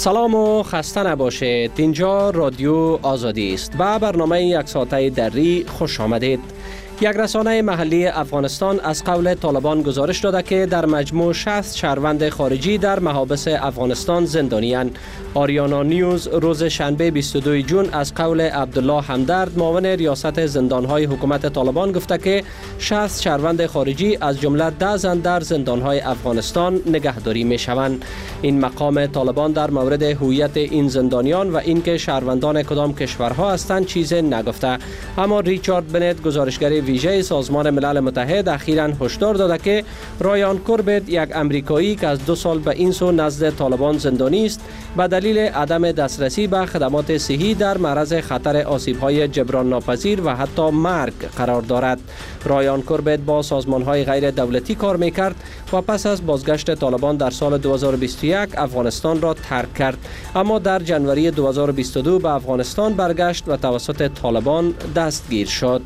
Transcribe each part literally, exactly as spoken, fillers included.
سلام و خسته نباشید. اینجا رادیو آزادی است. با برنامه یک ساعته دری خوش آمدید. یک رسانه محلی افغانستان از قول طالبان گزارش داده که در مجموع شصت شهروند خارجی در محابس افغانستان زندانی‌اند. آریانا نیوز روز شنبه بیست و دو ژوئن از قول عبدالله همدرد معاون ریاست زندان‌های حکومت طالبان گفته که شصت شهروند خارجی از جمله ده زن در زندان‌های افغانستان نگهداری می‌شوند. این مقام طالبان در مورد هویت این زندانیان و اینکه شهروندان کدام کشورها هستند چیزی نگفته، اما ریچارد بنت گزارشگر ویژه سازمان ملل متحد اخیراً هشدار داده که رایان کوربت، یک امریکایی که از دو سال به این سو نزد طالبان زندانی است، به دلیل عدم دسترسی به خدمات صحی در معرض خطر آسیب‌های جبران ناپذیر و حتی مرگ قرار دارد. رایان کوربت با سازمان‌های غیر دولتی کار می‌کرد و پس از بازگشت طالبان در سال دو هزار و بیست و یک افغانستان را ترک کرد، اما در جنوری دو هزار و بیست و دو به افغانستان برگشت و توسط طالبان دستگیر شد.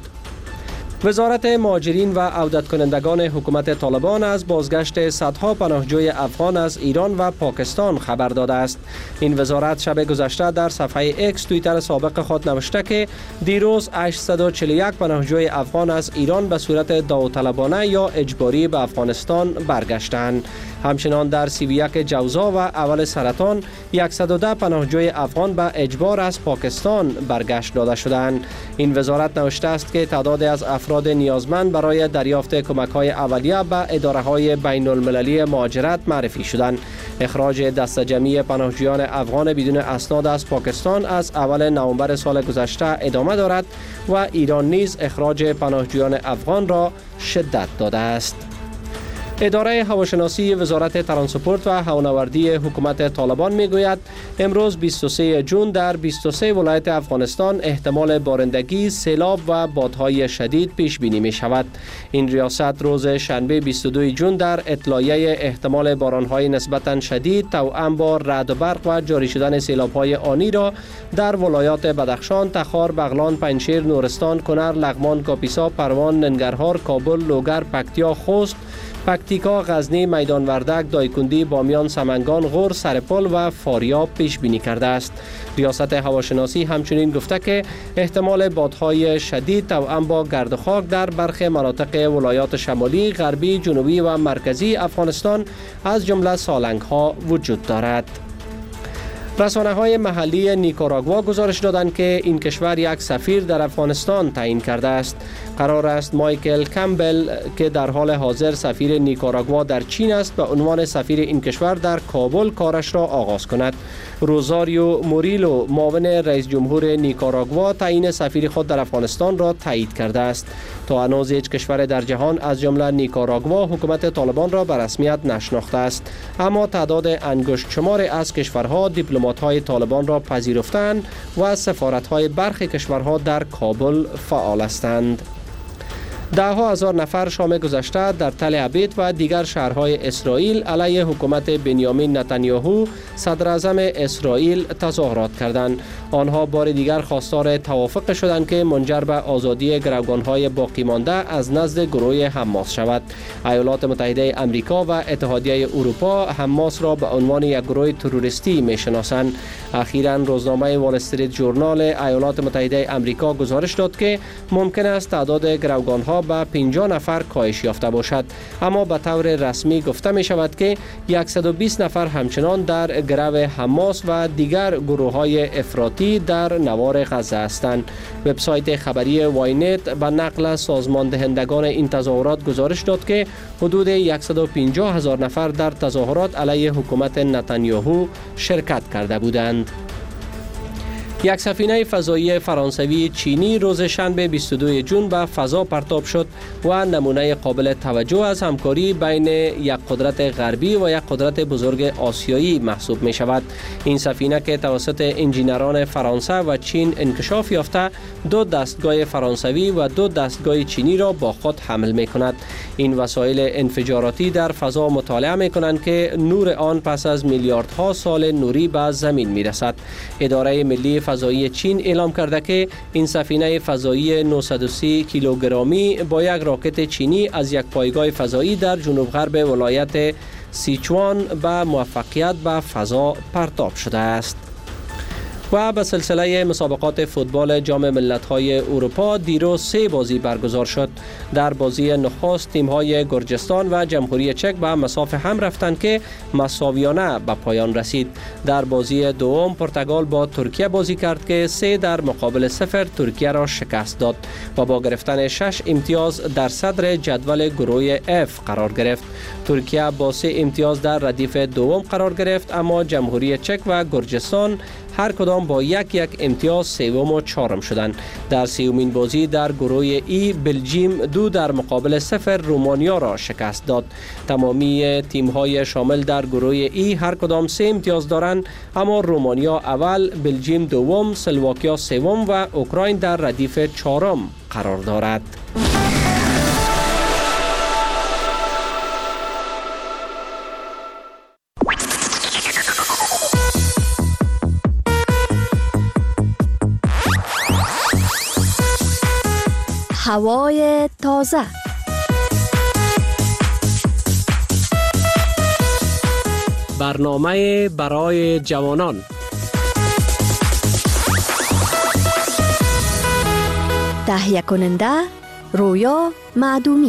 وزارت مهاجرین و عودت کنندگان حکومت طالبان از بازگشت صدها پناهجوی افغان از ایران و پاکستان خبر داده است. این وزارت شب گذشته در صفحه اکس توییتر سابق خود نوشته که دیروز هشتصد و چهل و یک پناهجوی افغان از ایران به صورت داوطلبانه یا اجباری به افغانستان برگشتند. همچنان در سی و یک جوزا و اول سرطان صد و ده پناهجوی افغان به اجبار از پاکستان برگشت داده شدند. این وزارت نوشته است که تعداد از افراد نیازمند برای دریافت کمک‌های اولیه به اداره‌های بین‌المللی مهاجرت معرفی شدند. اخراج دسته جمعی پناهجویان افغان بدون اسناد از پاکستان از اول نوامبر سال گذشته ادامه دارد و ایران نیز اخراج پناهجویان افغان را شدت داده است. اداره هواشناسی وزارت ترانسپورت و هوانوردی حکومت طالبان میگوید امروز بیست و سه ژوئن در بیست و سه ولایت افغانستان احتمال بارندگی، سیلاب و بادهای شدید پیش بینی می شود. این ریاست روز شنبه بیست و دو ژوئن در اطلاعیه احتمال بارانهای نسبتا شدید توأم با رعد و برق و جاری شدن سیلابهای آنی را در ولایات بدخشان، تخار، بغلان، پنجشیر، نورستان، کنر، لغمان، کاپیسا، پروان، ننگرهار، کابل، لوگر، پکتیا، خوست، پکتیکا، غزنی، میدان وردک، دایکندی، بامیان، سمنگان، غور، سرپل و فاریاب پیش بینی کرده است. ریاست هواشناسی همچنین گفته که احتمال بادهای شدید توأم با گرد و خاک در برخی مناطق ولایات شمالی، غربی، جنوبی و مرکزی افغانستان از جمله سالنگ ها وجود دارد. رسانه‌های محلی نیکاراگوا گزارش دادند که این کشور یک سفیر در افغانستان تعیین کرده است. قرار است مایکل کمبل که در حال حاضر سفیر نیکاراگوا در چین است به عنوان سفیر این کشور در کابل کارش را آغاز کند. روزاریو موریلو معاون رئیس جمهور نیکاراگوا تعیین سفیر خود در افغانستان را تایید کرده است. تا هنوز هیچ کشور در جهان از جمله نیکاراگوا حکومت طالبان را به رسمیت نشناخته است، اما تعداد انگشت شماری از کشورها دیپلمات‌های طالبان را پذیرفتند و سفارت‌های برخی کشورها در کابل فعال هستند. ده ها هزار نفر شام گذشته در تل عبید و دیگر شهرهای اسرائیل علیه حکومت بنیامین نتانیاهو صدر اعظم اسرائیل تظاهرات کردند. آنها بار دیگر خواستار توافق شدند که منجر به آزادی گروگان‌های باقی مانده از نزد گروه حماس شود. ایالات متحده آمریکا و اتحادیه اروپا حماس را به عنوان یک گروه تروریستی می‌شناسند. اخیراً روزنامه وال استریت ژورنال ایالات متحده آمریکا گزارش داد که ممکن است تعداد گروگان‌ها به پنجاه نفر کاهش یافته باشد، اما به طور رسمی گفته می شود که صد و بیست نفر همچنان در گرو حماس و دیگر گروه‌های افراطی در نوار غزه هستند. وبسایت خبری واینت به نقل سازمان دهندگان این تظاهرات گزارش داد که حدود صد و پنجاه هزار نفر در تظاهرات علیه حکومت نتانیاهو شرکت کرده بودند. یک سفینه فضایی فرانسوی چینی روز شنبه بیست و دو ژوئن به فضا پرتاب شد و نمونه قابل توجه از همکاری بین یک قدرت غربی و یک قدرت بزرگ آسیایی محسوب می شود. این سفینه که توسط انجینران فرانسه و چین انکشاف یافته، دو دستگاه فرانسوی و دو دستگاه چینی را با خود حمل می کند. این وسایل انفجاراتی در فضا مطالعه می کنند که نور آن پس از میلیاردها سال نوری به زمین می رسد. اداره ملی فضایی چین اعلام کرده که این سفینه فضایی نهصد و سی کیلوگرامی با یک راکت چینی از یک پایگاه فضایی در جنوب غرب ولایت سیچوان به موفقیت به فضا پرتاب شده است. و به سلسله مسابقات فوتبال جام ملت‌های اروپا دیروز سه بازی برگزار شد. در بازی نخست تیم‌های گرجستان و جمهوری چک به مسافه هم رفتند که مساویانه به پایان رسید. در بازی دوم پرتغال با ترکیه بازی کرد که سه در مقابل صفر ترکیه را شکست داد و با گرفتن شش امتیاز در صدر جدول گروه اف قرار گرفت. ترکیه با سه امتیاز در ردیف دوم قرار گرفت، اما جمهوری چک و گرجستان هر کدام با یک یک امتیاز سوم و چهارم شدند. در سومین بازی در گروه ای بلژیم دو در مقابل صفر رومانیا را شکست داد. تمامی تیم‌های شامل در گروه ای هر کدام سه امتیاز دارند، اما رومانیا اول، بلژیم دوم، سلواکیا سوم و اوکراین در ردیف چهارم قرار دارد. هوای تازه. برنامه برای جوانان. تهیه کننده رویا معدومی.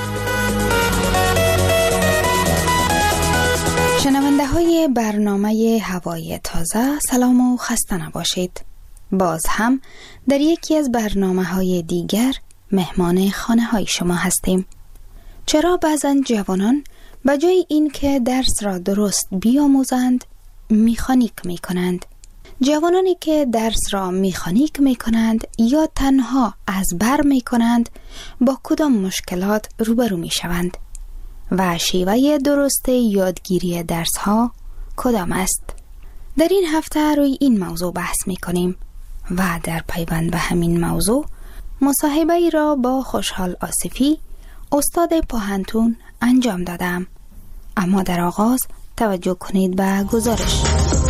شنونده های برنامه هوای تازه، سلام و خسته نباشید. باز هم در یکی از برنامه های دیگر مهمان خانه های شما هستیم. چرا بعضا جوانان به جای این که درس را درست بیاموزند میخانیک می کنند؟ جوانانی که درس را میخانیک می کنند یا تنها از بر می کنند با کدام مشکلات روبرو می شوند؟ و شیوه درست یادگیری درس ها کدام است؟ در این هفته روی این موضوع بحث می کنیم و در پیوند به همین موضوع مصاحبه ای را با خوشحال آصفی، استاد پوهنتون انجام دادم. اما در آغاز توجه کنید به گزارش.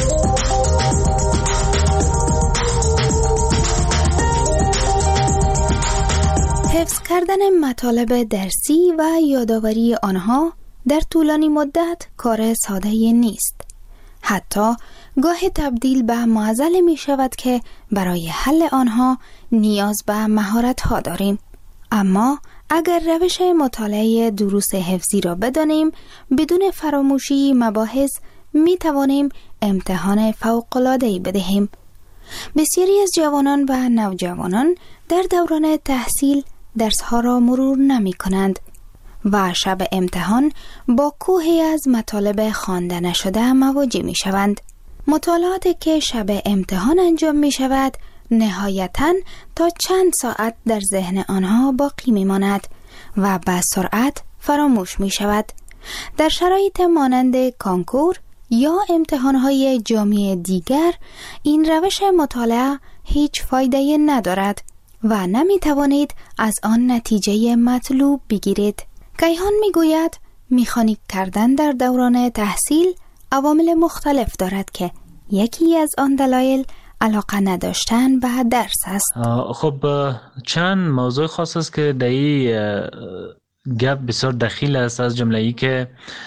حفظ کردن مطالب درسی و یادآوری آنها در طولانی مدت کار ساده نیست. حتی گاهی تبدیل به معضله می شود که برای حل آنها نیاز به مهارت ها داریم. اما اگر روش مطالعه دروس حفظی را بدانیم، بدون فراموشی مباحث می توانیم امتحان فوق‌العاده‌ای بدهیم. بسیاری از جوانان و نوجوانان در دوران تحصیل درس ها را مرور نمی کنند و شب امتحان با کوهی از مطالب خوانده نشده مواجه می شوند. مطالعاتی که شب امتحان انجام می شود نهایتاً تا چند ساعت در ذهن آنها باقی می ماند و به سرعت فراموش می شود. در شرایط مانند کانکور یا امتحانهای جامعه دیگر این روش مطالعه هیچ فایده ندارد و نمی توانید از آن نتیجه مطلوب بگیرید. کیهان می گوید میخانیک کردن در دوران تحصیل عوامل مختلف دارد که یکی از آن دلایل علاقه نداشتن به درس است. خب چند موضوع خاص است که در این گپ بسیار دخیل است، از جمله ای که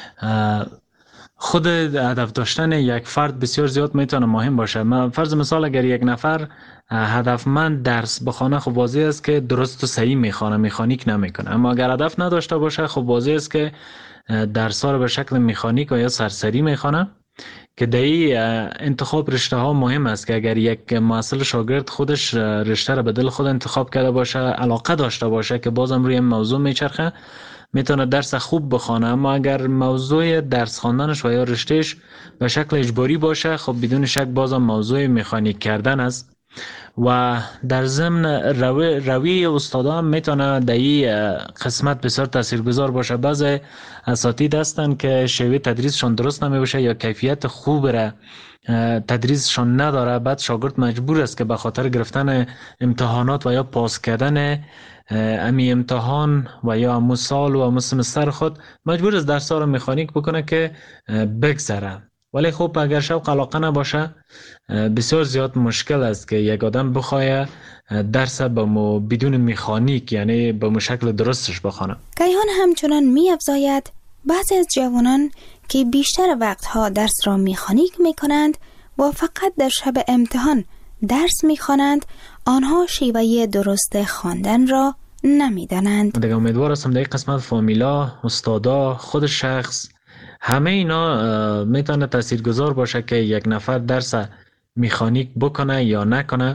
خود هدف داشتن یک فرد بسیار زیاد میتونه مهم باشه. من فرض مثال اگر یک نفر هدفمند درس بخونه، خب واضح است که درست و صحیح میخونه، میخانیک نمیکنه. اما اگر هدف نداشته باشه، خب واضح است که درس ها رو به شکل میخانیک و یا سرسری میخونه، که در این انتخاب رشته ها مهم است که اگر یک محصل شاگرد خودش رشته رو به دل خود انتخاب کرده باشه، علاقه داشته باشه که بازم روی موضوع میچرخه، میتونه درس خوب بخونه. اما اگر موضوع درس خواندنش و یا رشتهش به شکل اجباری باشه، خب بدون شک بازم موضوع مکانیک کردن است. و در ضمن روی روی استادا هم میتونه در این قسمت بسیار تاثیرگذار باشه. بعضی اساتید هستن که شیوه تدریسشون درست نمیشه یا کیفیت خوب را تدریسشون نداره، بعد شاگرد مجبور است که به خاطر گرفتن امتحانات و یا پاس کردن امی امتحان و یا امو سال و امو سمستر خود مجبور است درس ها رو مکانیک بکنه که بگذره. ولی خب اگر شوق علاقه نباشه، بسیار زیاد مشکل است که یک آدم بخواه درس با مو بدون مکانیک، یعنی با مو شکل درستش بخونه. کیهان همچنان می افزاید بعضی از جوانان که بیشتر وقتها درس را مکانیک میکنند و فقط در شب امتحان درس میخوانند، آنها شیوه درست خواندن را نمیدانند. دیگه امیدوار هستم در این قسمت فامیلا، استادا، خود شخص، همه اینا میتونه تاثیرگذار باشه که یک نفر درس مکانیک بکنه یا نکنه.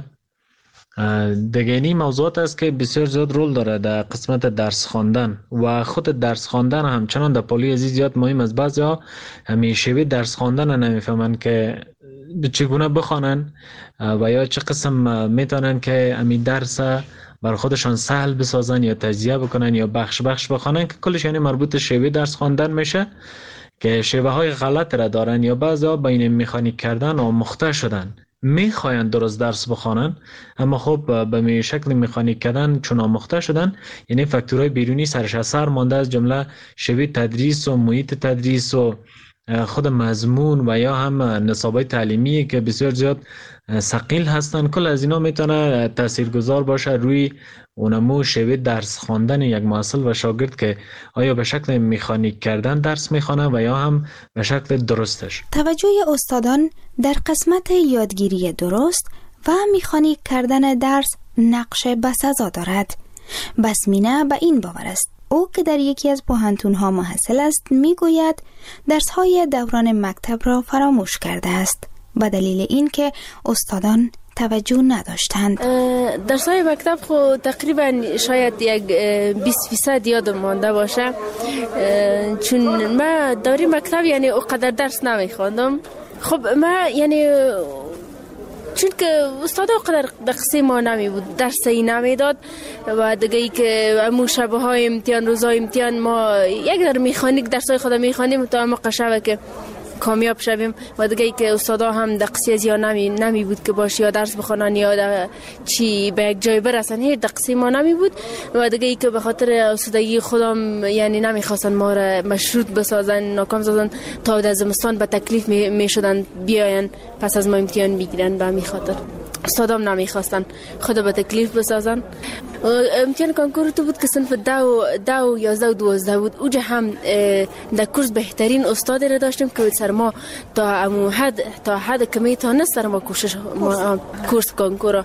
دیگه این موضوعات است که بسیار زیاد رول داره در قسمت درس خواندن و خود درس خواندن همچنان در پولی عزیز زیاد مهم است. بعضیا همین شیوه درس خواندن نمیفهمن که چگونه بخوانن و یا چه قسم میتونن که همین درس بر خودشان سهل بسازن یا تجزیه بکنن یا بخش بخش بخوانن، که کلش یعنی مربوط شیوه درس خواندن میشه که شیوه های غلط را دارن یا بعضیا با این مکانیک کردن آموخته شدن، میخواین درست درس بخوانن اما خب به می شکل مکانیک کردن چون آموخته شدن، یعنی فاکتورهای بیرونی سرش اثر مانده، از جمله شیوه تدریس و محیط تدریس و خود مضمون و یا هم نصابای تعلیمی که بسیار زیاد ثقیل هستن. کل از اینا میتونه تاثیرگذار باشه روی اونمو شیوه درس خواندن یک محصل و شاگرد که آیا به شکل مکانیک کردن درس میخوانه و یا هم به شکل درستش. توجه استادان در قسمت یادگیری درست و مکانیک کردن درس نقش بسزا دارد. بسمینه به این باور است. او که در یکی از پوهنتون‌ها محصل است میگوید درس‌های دوران مکتب را فراموش کرده است به دلیل اینکه استادان توجه نداشتند. درس‌های مکتب خو تقریبا شاید یک بیست فیصد یادم مانده باشه، چون ما دوره مکتب یعنی اونقدر درس نمیخواندم. خب ما یعنی چون که استاد اونقدر دقیقی ما نمی بود، درسی نمی داد و دیگه ای که امو شبه های امتحان، روزای امتحان ما یک در میخانیک درسای خود میخوانیم تا موقع شبه که کامیاب شویم و دیگه ای که استادا هم دقیقی زیاد نمی نمی بود که باشه یا درس بخونن یا چی به یک جای برسن، هیچ دقیقی ما نمی بود و دیگه ای که به خاطر استادگی خودم یعنی نمیخواستن ما را مشروط بسازن، ناکام سازن تا در زمستان به تکلیف می, می شدن بیاین پس از ما امتحان بگیرن. به همین خاطر استادام نمیخواستن خود به تکلیف بسازن. امتحان کنکور تو بود که صنف دو دو یازده و دوازده بود. اوجا هم در کورس بهترین استاد را داشتیم که سر ما تا امو حد تا حد کمی تا نه سر ما کوشش ما کورس کنکور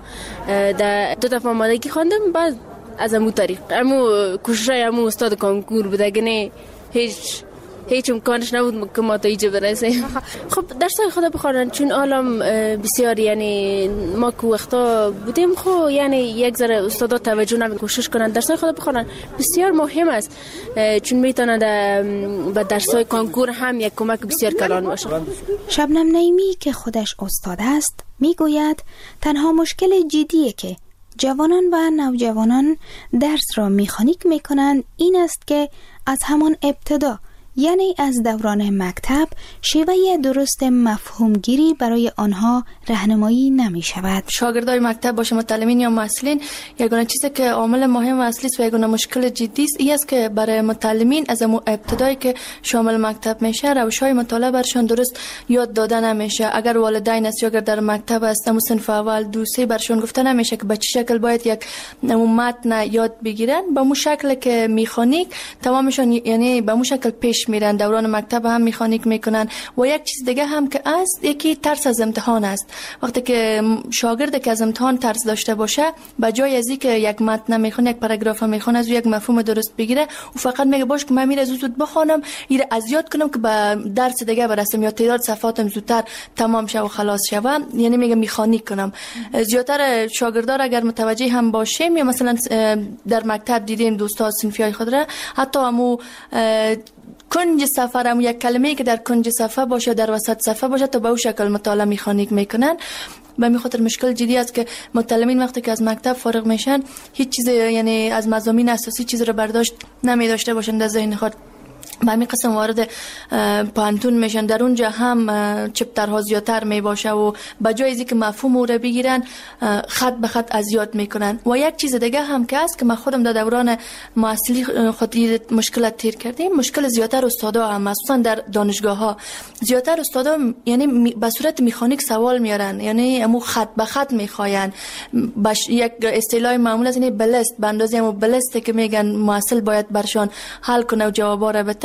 در دو دفعه آمادگی خواندم. بعد از امو طریق امو کوشش امو استاد کنکور بود، اگه نه هیچ هیچ امکانش نبود که ما تا اینجا برسیم. خب درسای خدا بخوانن چون عالم بسیار یعنی ما که وقتا بودیم خب یعنی یک ذره استادا توجه نمی کوشش کنن درسای خدا بخوانن بسیار مهم است، چون میتونه به درسای کنکور هم یک کمک بسیار کلان باشه. شبنم نعیمی که خودش استاد است میگوید تنها مشکل جدیه که جوانان و نوجوانان درس را مکانیک میکنند این است که از همان ابتدا یعنی از دوران مکتب شیوه درست مفهومگیری برای آنها راهنمایی نمی شود. شاگردای مکتب باشه متعلمین یا محصلین یگانه چیزی که عامل مهم اصلی است و یگانه مشکل جدی است این است که برای متعلمین از ابتدایی که شامل مکتب میشه روش‌های مطالعه برشان درست یاد داده نمیشه. اگر والدین است یا اگر در مکتب است در صنف اول دو سه برشان گفته نمیشه که به چه شکل باید یک متن یاد بگیرن، به مو شکل که مکانیک تمامشان یعنی به مو شکل پیش میرن. دوران مکتب هم مکانیک میکنن. و یک چیز دیگه هم که است یکی ترس از امتحان است. وقتی که شاگرد که از امتحان ترس داشته باشه به جای از اینکه یک متن میخونه یک پاراگراف میخونه از یک مفهوم درست بگیره و فقط میگه باش که من میره زود زود بخونم ایره از یاد کنم که به درس دیگه برسم یا تعداد صفحاتم زودتر تمام شه و خلاص شه، یعنی میگه مکانیک کنم. زیاتر شاگردار اگر متوجه هم باشیم یا مثلا در مکتب دیدیم دوستا صنفیای خود را حتی همو کنج صفحه هم یک کلمه‌ای که در کنج صفحه باشه در وسط صفحه باشه تا به اون شکل مطالعه مکانیک میکنن. به می خاطر مشکل جدی است که متعلمین وقتی که از مکتب فارغ میشن هیچ چیز یعنی از مضامین اساسی چیز رو برداشت نمی داشته باشن در ذهن خود. به همین قسم وارد پانتون میشن، در اونجا هم چپترها زیادتر می باشه و به جای اینکه مفهوم رو بگیرن خط به خط از یاد میکنن. و یک چیز دیگه هم که است که من خودم در دوران محصلی خود مشکلات تیر کردیم، مشکل زیادتر استادا هم مخصوصا در دانشگاه ها زیادتر استادا یعنی به صورت مکانیک سوال میارن، یعنی امو خط به خط میخواین. باش یک اصطلاح معمول است یعنی بلست به اندازه امو بلسته که میگن محصل باید برشان حل کنه و جوابا رو بده.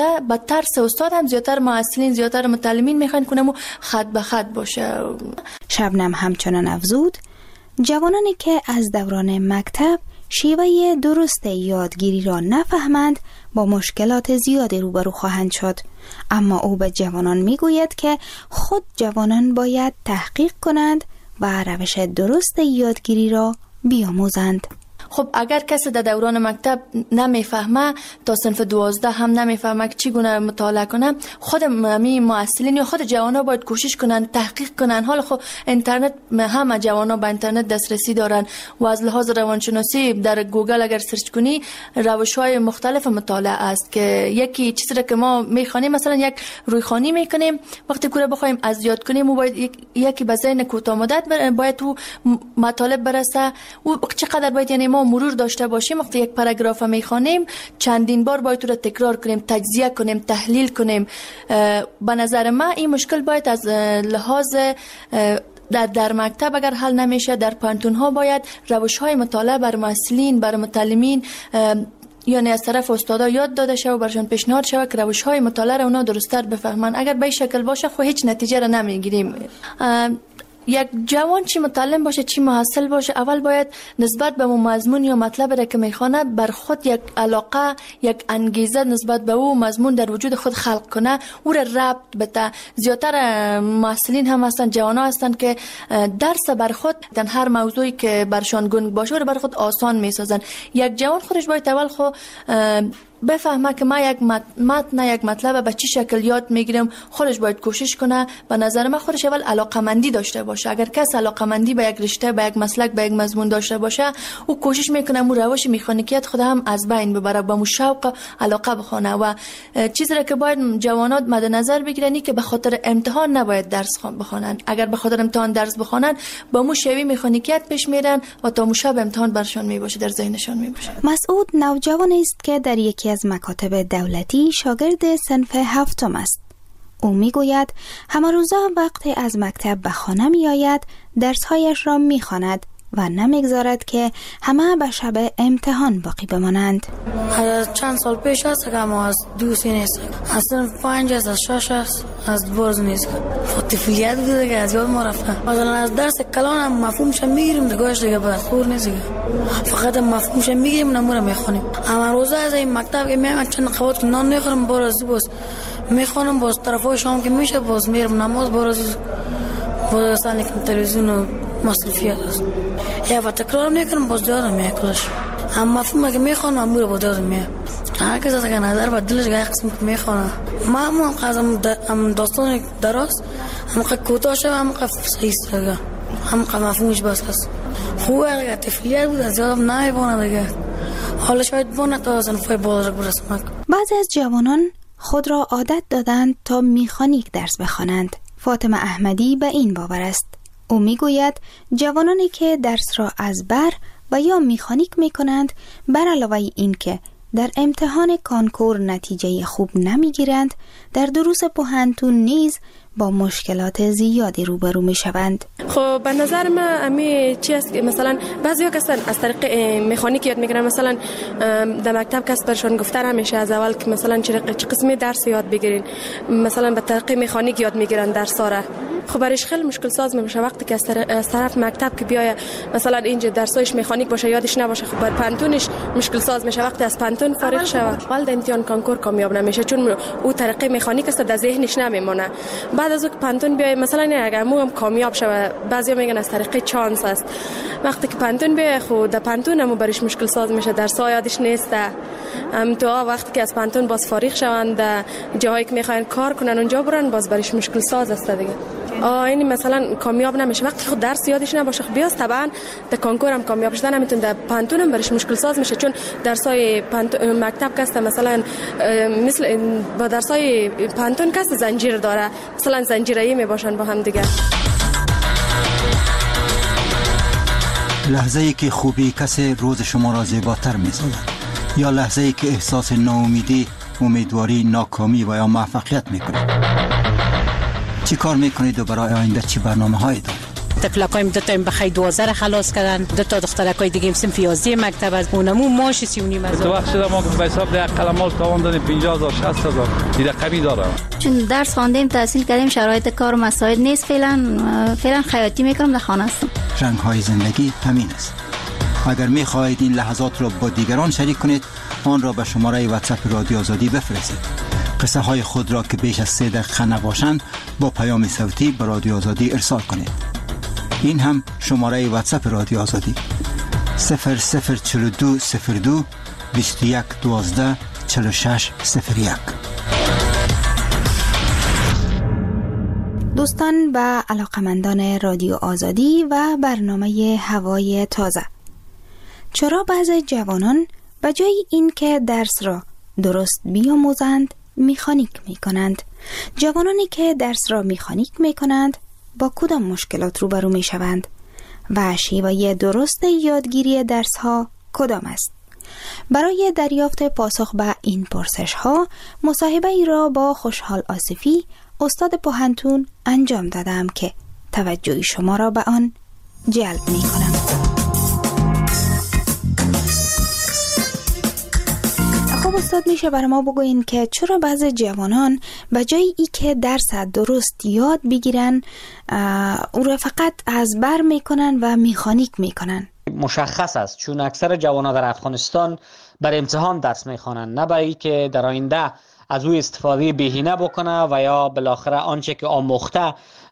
میده با ترس استاد هم زیاتر معلمین زیاتر متعلمین میخوان کنم و خط به خط باشه. شبنم همچنان افزود جوانانی که از دوران مکتب شیوه درست یادگیری را نفهمند با مشکلات زیادی روبرو خواهند شد، اما او به جوانان میگوید که خود جوانان باید تحقیق کنند و روش درست یادگیری را بیاموزند. خب اگر کسی در دوران مکتب نمیفهمه تا صنف دوازده هم نمیفهمه که چگونه مطالعه کنه، خود می معلمین یا خود جوانا باید کوشش کنن تحقیق کنن. حالا خب اینترنت همه جوانا به اینترنت دسترسی دارن و از لحاظ روانشناسی در گوگل اگر سرچ کنی روش‌های مختلف مطالعه است که یکی چیزی را که ما میخوانیم مثلا یک رویخوانی میکنیم وقتی کوره بخوایم از یاد کنیم و باید یک یکی به ذهن کوتاه مدت باید تو مطالب برسه و چقدر باید یعنی ما مرور داشته باشیم. وقتی یک پاراگراف میخوانیم چندین بار باید تو را تکرار کنیم، تجزیه کنیم، تحلیل کنیم. به نظر من این مشکل باید از لحاظ در, در مکتب اگر حل نمیشه در پانتون ها باید روش های مطالعه بر مسئولین بر متعلمین یعنی از طرف استادا یاد داده شود و برشان پیشنهاد شود که روش های مطالعه را اونا درست‌تر بفهمن. اگر به این شکل باشه خب هیچ نتیجه را نمیگیریم. یک جوان چی متعلم باشه چی محصل باشه اول باید نسبت به مضمون یا مطلب را که میخونه بر خود یک علاقه یک انگیزه نسبت به او مضمون در وجود خود خلق کنه، او را ربط بده. زیادتر محصلین هم هستن جوانا هستن که درس بر خود در هر موضوعی که برشان گنگ باشه رو بر خود آسان میسازن. یک جوان خودش باید اول خود بفهمه که ما یک متن یک مطلب به چه شکل یاد میگیرم، خودش باید کوشش کنه. به نظر من خودش اول علاقمندی داشته باشه. اگر کس علاقمندی به یک رشته به یک مسلک به یک مضمون داشته باشه او کوشش میکنه مو روش مکانیکیت خود هم از بین ببره، با مو شوق علاقه بخونه. و چیزی را که باید جوانات مد نظر بگیرن که به خاطر امتحان نباید درس بخونن. اگر به خاطر امتحان درس بخونن با مو شوی مکانیکیت پیش میرن و تا مو شب امتحان برشون میباشه در ذهنشون میباشه. مسعود نوجوانی است که در یکی از مکاتب دولتی شاگرد صنف هفتم است. او میگوید همه روزا وقتی از مکتب به خانه می آید درسهایش را می خواند و نمیگذارد که همه به شب امتحان باقی بمانند. از چند سال پیش است که ما از دو سینه است، از صنف پنج است، از شش است، از برز نیست. طفولیت بوده که از یاد ما رفته. مثلا از درس کلان هم مفهومش میگیریم دیگهش دیگه بعد خور نیست، فقط مفهومش میگیریم نمونه میخونیم. اما روزا از این مکتب که میام چند قوت نان میخورم باز باز میخونم باز طرفای شام که میشه باز میرم نماز باز باز سانی که تلویزیون و مصرفیات است. یا و تکرار میکنم باز یادم میکلش. اما مفهوم که میخونم امور با یادم میاد. هر کس از که نظر با دلش گاهی قسم که میخونه. ما هم قسم ام داستان درست هم که کوتاه شد هم که صحیح است هم که مفهومش بس است. خوبه که طفولیت بود از یادم نمیبونه دیگه. حالا شاید بونه تا صنفای بالاتر برسم. بعضی از جوانان خود را عادت دادند تا میخانیک درس بخوانند. فاطمه احمدی به این باور است. او میگوید جوانانی که درس را از بر و یا میخانیک میکنند بر علاوه این که در امتحان کانکور نتیجه خوب نمیگیرند در دروس پوهنتون نیز با مشکلات زیادی روبرو می شوند. خب به نظر من امی چی است که مثلا بعضیا کسان از طریق مکانیک یاد میگیرن، مثلا در مکتب کس برشون گفته همیشه از اول که مثلا چه قسمی درس یاد بگیرین، مثلا به طریق مکانیک یاد میگیرن درس را. خب برایش خیلی مشکل ساز میشه وقتی که از طرف مکتب که بیای مثلا اینجا درسایش مکانیک باشه یادش نباشه. خب بر پانتونش مشکل ساز میشه وقتی از پانتون فارغ شود اول امتحان کانکور کامیاب نمیشه چون او طریق مکانیک است در ذهنش نمیمونه. بعد از اون پانتون بیای مثلا اگر مو هم کامیاب شود بعضیا میگن از طریق چانس است. وقتی که پانتون بیای خود در پانتون هم برایش مشکل ساز میشه، درس‌ها یادش نیست. ام تو وقتی که از پانتون باز فارغ شوند جایی که میخواین کار کنن اونجا برن باز برایش مشکل ساز است دیگه. آه این مثلا کامیاب نمیشه وقتی خود درس یادش نباشه. خب بیاس طبعا در کانکور هم کامیاب شدن نمیتونه، در پانتون هم برش مشکل ساز میشه چون درسای مکتب کسته مثلا مثل با درسای پانتون کسته زنجیر داره، مثلا زنجیره‌ای میباشن با هم دیگه. لحظه ای که خوبی کسی روز شما را زیباتر می‌سازد یا لحظه ای که احساس ناامیدی، امیدواری، ناکامی و یا موفقیت میکنید. چی کار میکنید و برای آینده چی برنامه هایی دارید؟ تفلکایم دو تا بخای دوازده خلاص کردن، دو تا دخترکای دیگه صنف یازده مکتب از اونمو ماش سی و نیم هزار. تو وقت شده ما که به حساب ده قلمال تاوان دادیم پنجاه هزار شصت هزار دیگه قبی داره. چون درس خواندیم تحصیل کردیم شرایط کار و مساعد نیست، فعلا فعلا خیاطی میکنم در خانه هستم. رنگ های زندگی همین است. اگر می خواهید این لحظات را با دیگران شریک کنید، آن را به شماره واتساپ رادیو آزادی بفرستید. قصه های خود را که بیش از سه دقیقه نباشند با پیام صوتی به رادیو آزادی ارسال کنید. این هم شماره واتساپ رادیو آزادی صفر صفر چهل و دو صفر دو بیست و یک دوازده چهل و شش صفر یک. دوستان و علاقمندان رادیو آزادی و برنامه هوای تازه، چرا بعضی جوانان به جای این که درس را درست بیاموزند میخانیک میکنند؟ جوانانی که درس را میخانیک میکنند با کدام مشکلات روبرو میشوند و شیوه درست یادگیری درس ها کدام است؟ برای دریافت پاسخ به این پرسش ها مصاحبه ای را با خوشحال آصفی استاد پوهنتون انجام دادم که توجه شما را به آن جلب می کنم. خب استاد، میشه برای ما بگوین که چرا بعضی جوانان به جای ای که درس درست یاد بگیرن او را فقط از بر میکنن و میخانیک میکنن؟ مشخص است، چون اکثر جوانان در افغانستان بر امتحان درس میخوانند، نه برای که در آینده از او استفاده بهینه بکنه و یا بالاخره آنچه که آموخته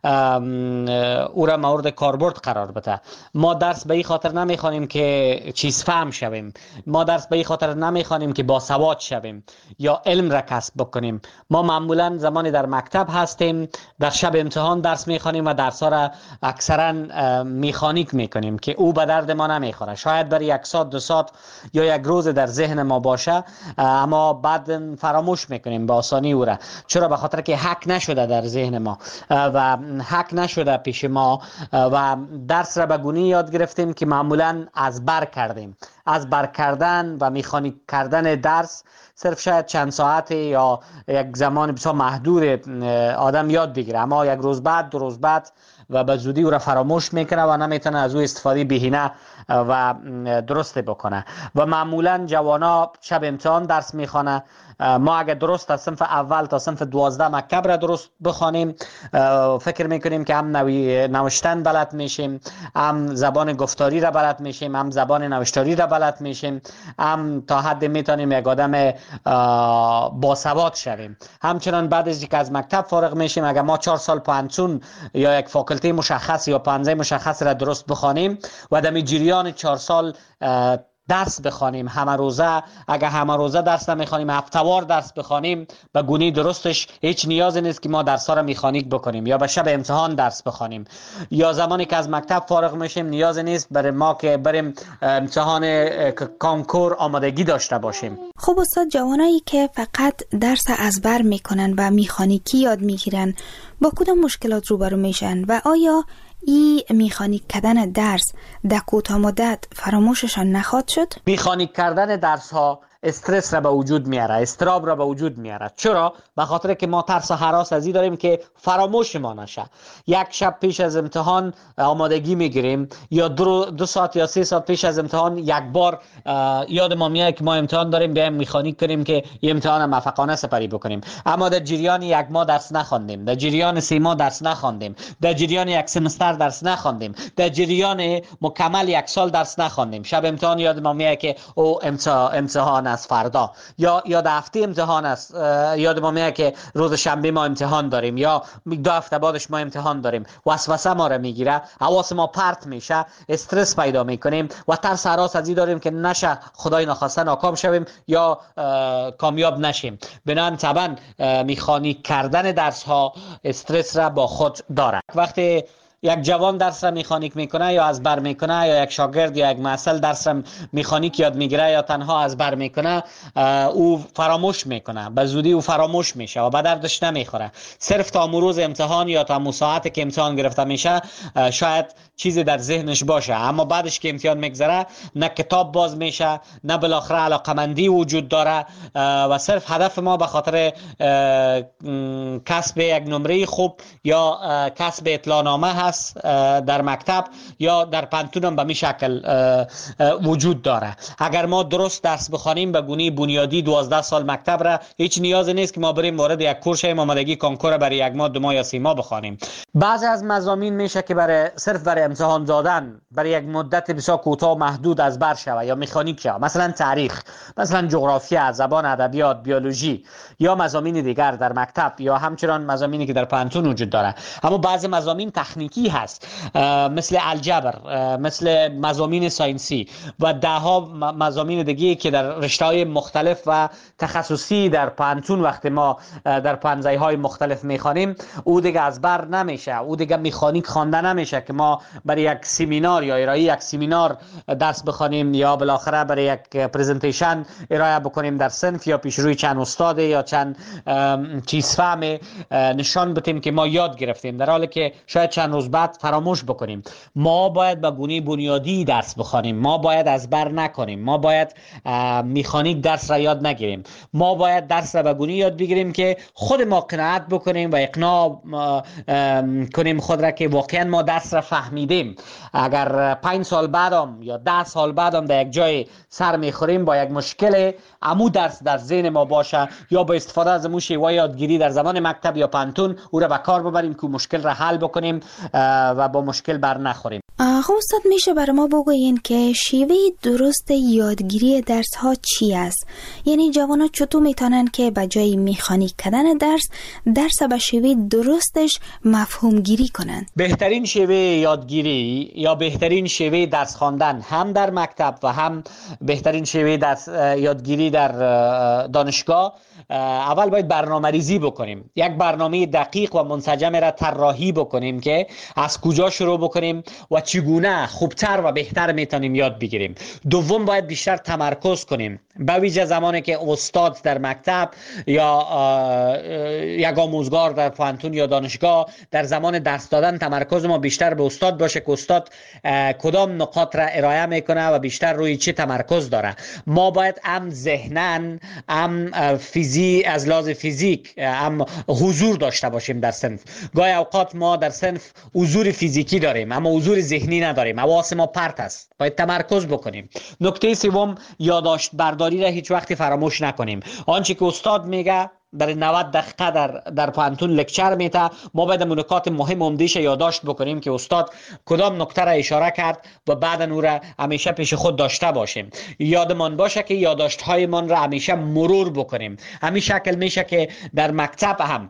او را مورد کاربرد قرار بده. ما درس به این خاطر نمیخوانیم که چیز فهم شویم، ما درس به این خاطر نمیخوانیم که باسواد شویم یا علم را کسب بکنیم. ما معمولا زمانی در مکتب هستیم در شب امتحان درس میخوانیم و درس ها را اکثرا میخانیک میکنیم که او به درد ما نمیخوره. شاید برای یک ساعت دو ساعت یا یک روز در ذهن ما باشه، اما بعد فراموش میکنیم به آسانی او را. چرا؟ به خاطر که حک نشده در ذهن ما و حک نشده پیش ما و درس را به گونه‌ای یاد گرفتیم که معمولا از بر کردیم. از بر کردن و میخانیک کردن درس صرف شاید چند ساعت یا یک زمان بسیار محدود آدم یاد بگیره، اما یک روز بعد دو روز بعد و به زودی او را فراموش میکنه و نمیتونه از او استفاده بهینه و درست بکنه. و معمولا جوانا شب امتحان درس میخوانه. ما اگر درست از صنف اول تا صنف دوازده مکتب را درست بخوانیم، فکر میکنیم که هم نوی نوشتن بلد میشیم، هم زبان گفتاری را بلد میشیم، هم زبان نوشتاری را بلد میشیم، هم تا حد میتونیم یک آدم باسواد شویم. همچنان بعد از اینکه از مکتب فارغ میشیم، اگر ما چهار سال پانسون یا یک فاکولته مشخص یا پانزه مشخص را درست بخوانیم و در جریان چهار سال درس بخوانیم همه روزه، اگر همه روزه درس نمیخوانیم، هفته‌وار درس بخوانیم، به گونه درستش هیچ نیازی نیست که ما درس ها را میخانیک بکنیم یا به شب امتحان درس بخوانیم. یا زمانی که از مکتب فارغ میشیم نیاز نیست برای ما که بریم امتحان کانکور آمادگی داشته باشیم. خب استاد، جوانایی که فقط درس از بر میکنن و میخانیکی یاد میگیرن با کدام مشکلات روبرو میشن و آیا ای میخانیک کردن درس در کوتاه مدت فراموششان نخواهد شد؟ میخانیک کردن درس ها استرس را به وجود میاره، استراب را به وجود میاره. چرا؟ به خاطر که ما ترس و هراس از این داریم که فراموش ما نشه. یک شب پیش از امتحان آمادگی میگیریم یا دو, دو ساعت یا سه ساعت پیش از امتحان یک بار یاد ما میاد که ما امتحان داریم، بیایم میخانیک کنیم که این امتحان موفقانه سپری بکنیم. اما در جریان یک ماه درس نخواندیم، در جریان سه ماه درس نخواندیم، در جریان یک سمستر درس نخواندیم، در جریان مکمل یک سال درس نخواندیم. شب امتحان یاد ما میاد که او امتحان از فردا یا یاد هفته امتحان است، یاد ما میاد که روز شنبه ما امتحان داریم یا دو هفته بعدش ما امتحان داریم. وسوسه ما را میگیره، حواس ما پرت میشه، استرس پیدا میکنیم و ترس هراس از این داریم که نشه خدای نخواسته ناکام شویم یا کامیاب نشیم. بنابراین طبعا میخانیک کردن درس ها استرس را با خود داره. وقتی یک جوان درس را میخانیک میکنه یا از بر میکنه، یا یک شاگرد یا یک محصل درس را میخانیک یاد میگیره یا تنها از بر میکنه، او فراموش میکنه، به زودی او فراموش میشه و به دردش نمیخوره. صرف تا روز امتحان یا تا ساعتی که امتحان گرفته میشه شاید چیزی در ذهنش باشه، اما بعدش که امتحان میگذره نه کتاب باز میشه، نه بالاخره علاقمندی وجود داره و صرف هدف ما به خاطر کسب یک نمره خوب یا کسب اطلاع نامه هست است در مکتب یا در پانتون هم به می شکل وجود داره. اگر ما درست درس بخوانیم به گونه بنیادی دوازده سال مکتب را، هیچ نیاز نیست که ما بریم وارد یک کورس شویم آمادگی کنکور برای یک ماه دو ماه یا سه ماه بخوانیم. بعضی از مضامین میشه که برای صرف برای امتحان دادن برای یک مدت بسیار کوتاه محدود از بر شوه یا مکانیک شوه، مثلا تاریخ، مثلا جغرافیا، زبان، ادبیات، بیولوژی یا مضامین دیگر در مکتب یا همچنان مضامینی که در پانتون وجود داره. اما بعضی مضامین تکنیکی هست مثل الجبر، مثل مضامین ساینسی و ده ها مضامین دیگه که در رشته‌های مختلف و تخصصی در پانتون وقتی ما در پانزه‌های مختلف میخوانیم او دیگه از بر نمیشه، او دیگه مکانیک خوانده نمیشه که ما برای یک سمینار یا ارائه یک سمینار درس بخوانیم یا بالاخره برای یک پرزنتیشن ارائه بکنیم در صنف یا پیش روی چند استاد یا چند چیز فهم نشان بدیم که ما یاد گرفتیم، در حالی که شاید چند روز بعد فراموش بکنیم. ما باید به گونه بنیادی درس بخوانیم، ما باید از بر نکنیم، ما باید مکانیک درس را یاد نگیریم، ما باید درس را به گونه یاد بگیریم که خود ما قناعت بکنیم و اقناع کنیم خود را که واقعا ما درس را فهمیدیم. اگر پنج سال بعدم یا ده سال بعدم در یک جای سر میخوریم با یک مشکل، امو درس در ذهن ما باشه یا با استفاده از امو شیوه یادگیری در زمان مکتب یا پانتون او را به کار ببریم که مشکل را حل بکنیم و با مشکل بر نخوریم. آقا استاد میشه برای ما بگوین که شیوه درست یادگیری درس ها چی است؟ یعنی جوانا چطور میتونن که به جای مکانیک کردن درس درس به شیوه درستش مفهوم گیری کنن؟ بهترین شیوه یادگیری یا بهترین شیوه درس خواندن هم در مکتب و هم بهترین شیوه درس یادگیری در دانشگاه، اول باید برنامه ریزی بکنیم، یک برنامه دقیق و منسجم را طراحی بکنیم که از کجا شروع بکنیم و چگونه خوبتر و بهتر میتونیم یاد بگیریم. دوم باید بیشتر تمرکز کنیم، به ویژه زمانی که استاد در مکتب یا یک آموزگار در پانتون یا دانشگاه در زمان درس دادن تمرکز ما بیشتر به استاد باشه که استاد کدام نقاط را ارائه میکنه و بیشتر روی چه تمرکز داره. ما باید هم ذهناً هم فیزی از لحاظ فیزیک هم حضور داشته باشیم در صنف. گاهی اوقات ما در صنف حضور فیزیکی داریم اما حضور ذهنی نداریم، حواس ما پرت است، باید تمرکز بکنیم. نکته سوم، یادداشت برداری را هیچ وقت فراموش نکنیم. آنچه که استاد میگه در نود دقیقه در در پانتون لکچر میته، ما باید نکات مهم عمده‌اش یادداشت بکنیم که استاد کدام نکته را اشاره کرد و بعد اون را همیشه پیش خود داشته باشیم. یادمان باشه که یادداشت هایمان را همیشه مرور بکنیم. همین شکل میشه که در مکتب هم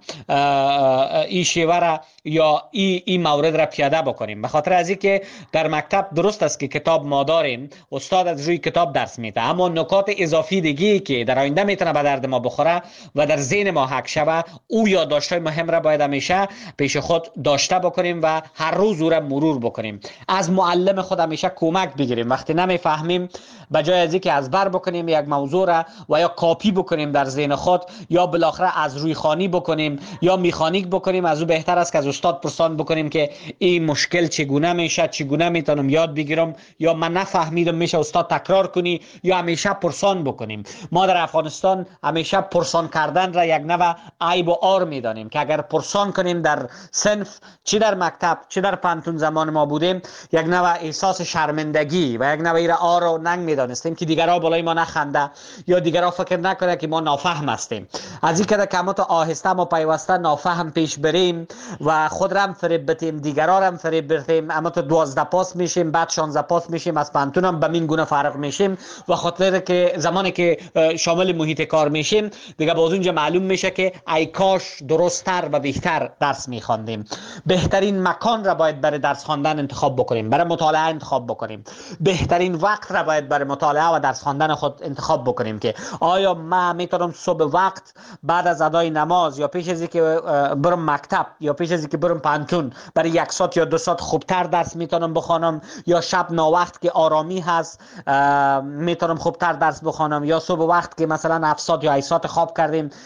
این شیوه را یا این این مورد را پیاده بکنیم. به خاطر از اینکه در مکتب درست است که کتاب ما داریم، استاد از روی کتاب درس میده، اما نکات اضافی دیگه که در آینده میتونه به درد ما بخوره و در ذهن ما حک شوه، او یادداشت‌های مهم را باید همیشه پیش خود داشته بکنیم و هر روز او را مرور بکنیم. از معلم خود همیشه کمک بگیریم. وقتی نمیفهمیم به جای از اینکه از بر بکنیم یک موضوع را و یا کاپی بکنیم در ذهن خود یا بالاخره از روی خوانی بکنیم یا مکانیک بکنیم، از او بهتر است که از استاد پرسان بکنیم که این مشکل چگونه میشه، چگونه میتونم یاد بگیرم، یا من نفهمیدم میشه استاد تکرار کنی، یا همیشه پرسان بکنیم. ما در افغانستان همیشه پرسان کردن را یک نوع عیب و عار میدانیم که اگر پرسان کنیم در صنف، چه در مکتب چه در پانتون زمان ما بودیم، یک نوع احساس شرمندگی و یک نوع عار و ننگ میدانستیم که دیگرها بالای ما نخنده یا دیگرها فکر نکنه که ما نافهم هستیم. از این که کمات آهسته ما پیوسته نافهم پیش بریم و خود را هم فریب بدیم، دیگرها را هم فریب بدیم، اما تو دوازده پاس میشیم، بعد شانزده پاس میشیم، از پانتون هم به این گونه فرق میشیم و خاطر که زمانی که شامل محیط کار میشیم دیگه باز اونجا معلوم میشه که ای کاش درست‌تر و بهتر درس میخواندیم. بهترین مکان را باید برای درس خواندن انتخاب بکنیم، برای مطالعه انتخاب بکنیم. بهترین وقت را باید برای مطالعه و درس خواندن خود انتخاب بکنیم که آیا من میتونم صبح وقت بعد از ادای نماز یا پیش از اینکه برم مکتب یا پیش از اینکه برم پانتون برای یک ساعت یا دو ساعت خوبتر درس میتونم بخوانم، یا شب ناوقت که آرامی هست میتونم خوبتر درس بخوانم، یا صبح وقت که مثلا هفت ساعت یا هشت ساعت خواب کردیم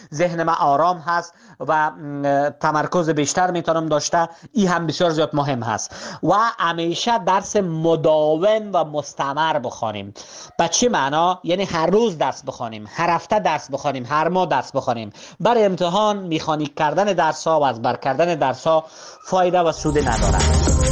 ذهن ما آرام هست و تمرکز بیشتر میتونم داشته. این هم بسیار زیاد مهم هست و همیشه درس مداوم و مستمر بخوانیم. به چه معنا؟ یعنی هر روز درس بخوانیم، هر هفته درس بخوانیم، هر ماه درس بخوانیم. برای امتحان میخانیک کردن درس ها و از بر کردن درس ها فایده و سود ندارد.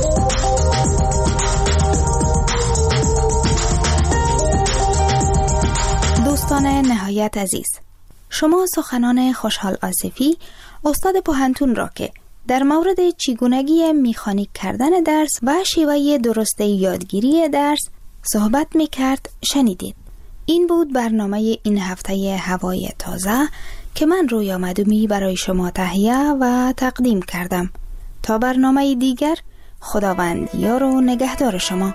دوستان نهایت عزیز، شما سخنان خوشحال آصفی استاد پوهنتون را که در مورد چگونگی مکانیک کردن درس و شیوه درست یادگیری درس صحبت میکرد شنیدید. این بود برنامه این هفته هوای تازه که من رویا مدومی برای شما تهیه و تقدیم کردم. تا برنامه دیگر، خداوند یار و نگهدار شما.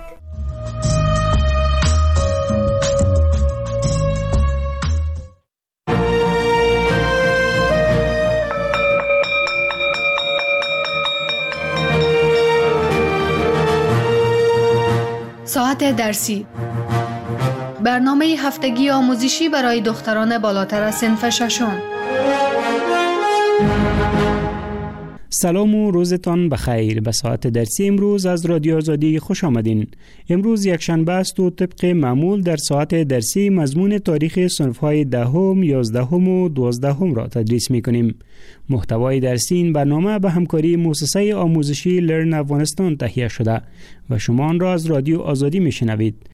ساعت درسی، برنامه هفتگی آموزشی برای دختران بالاتر از صنف ششم. سلام و روزتان بخیر. به ساعت درسی امروز از رادیو آزادی خوش آمدین. امروز یک شنبه است و طبق معمول در ساعت درسی مضمون تاریخ صنف‌های دهم، یازدهم و دوازدهم را تدریس می‌کنیم. محتوای درسی این برنامه به همکاری مؤسسه آموزشی لرن افغانستان تهیه شده و شما آن را از رادیو آزادی می‌شنوید.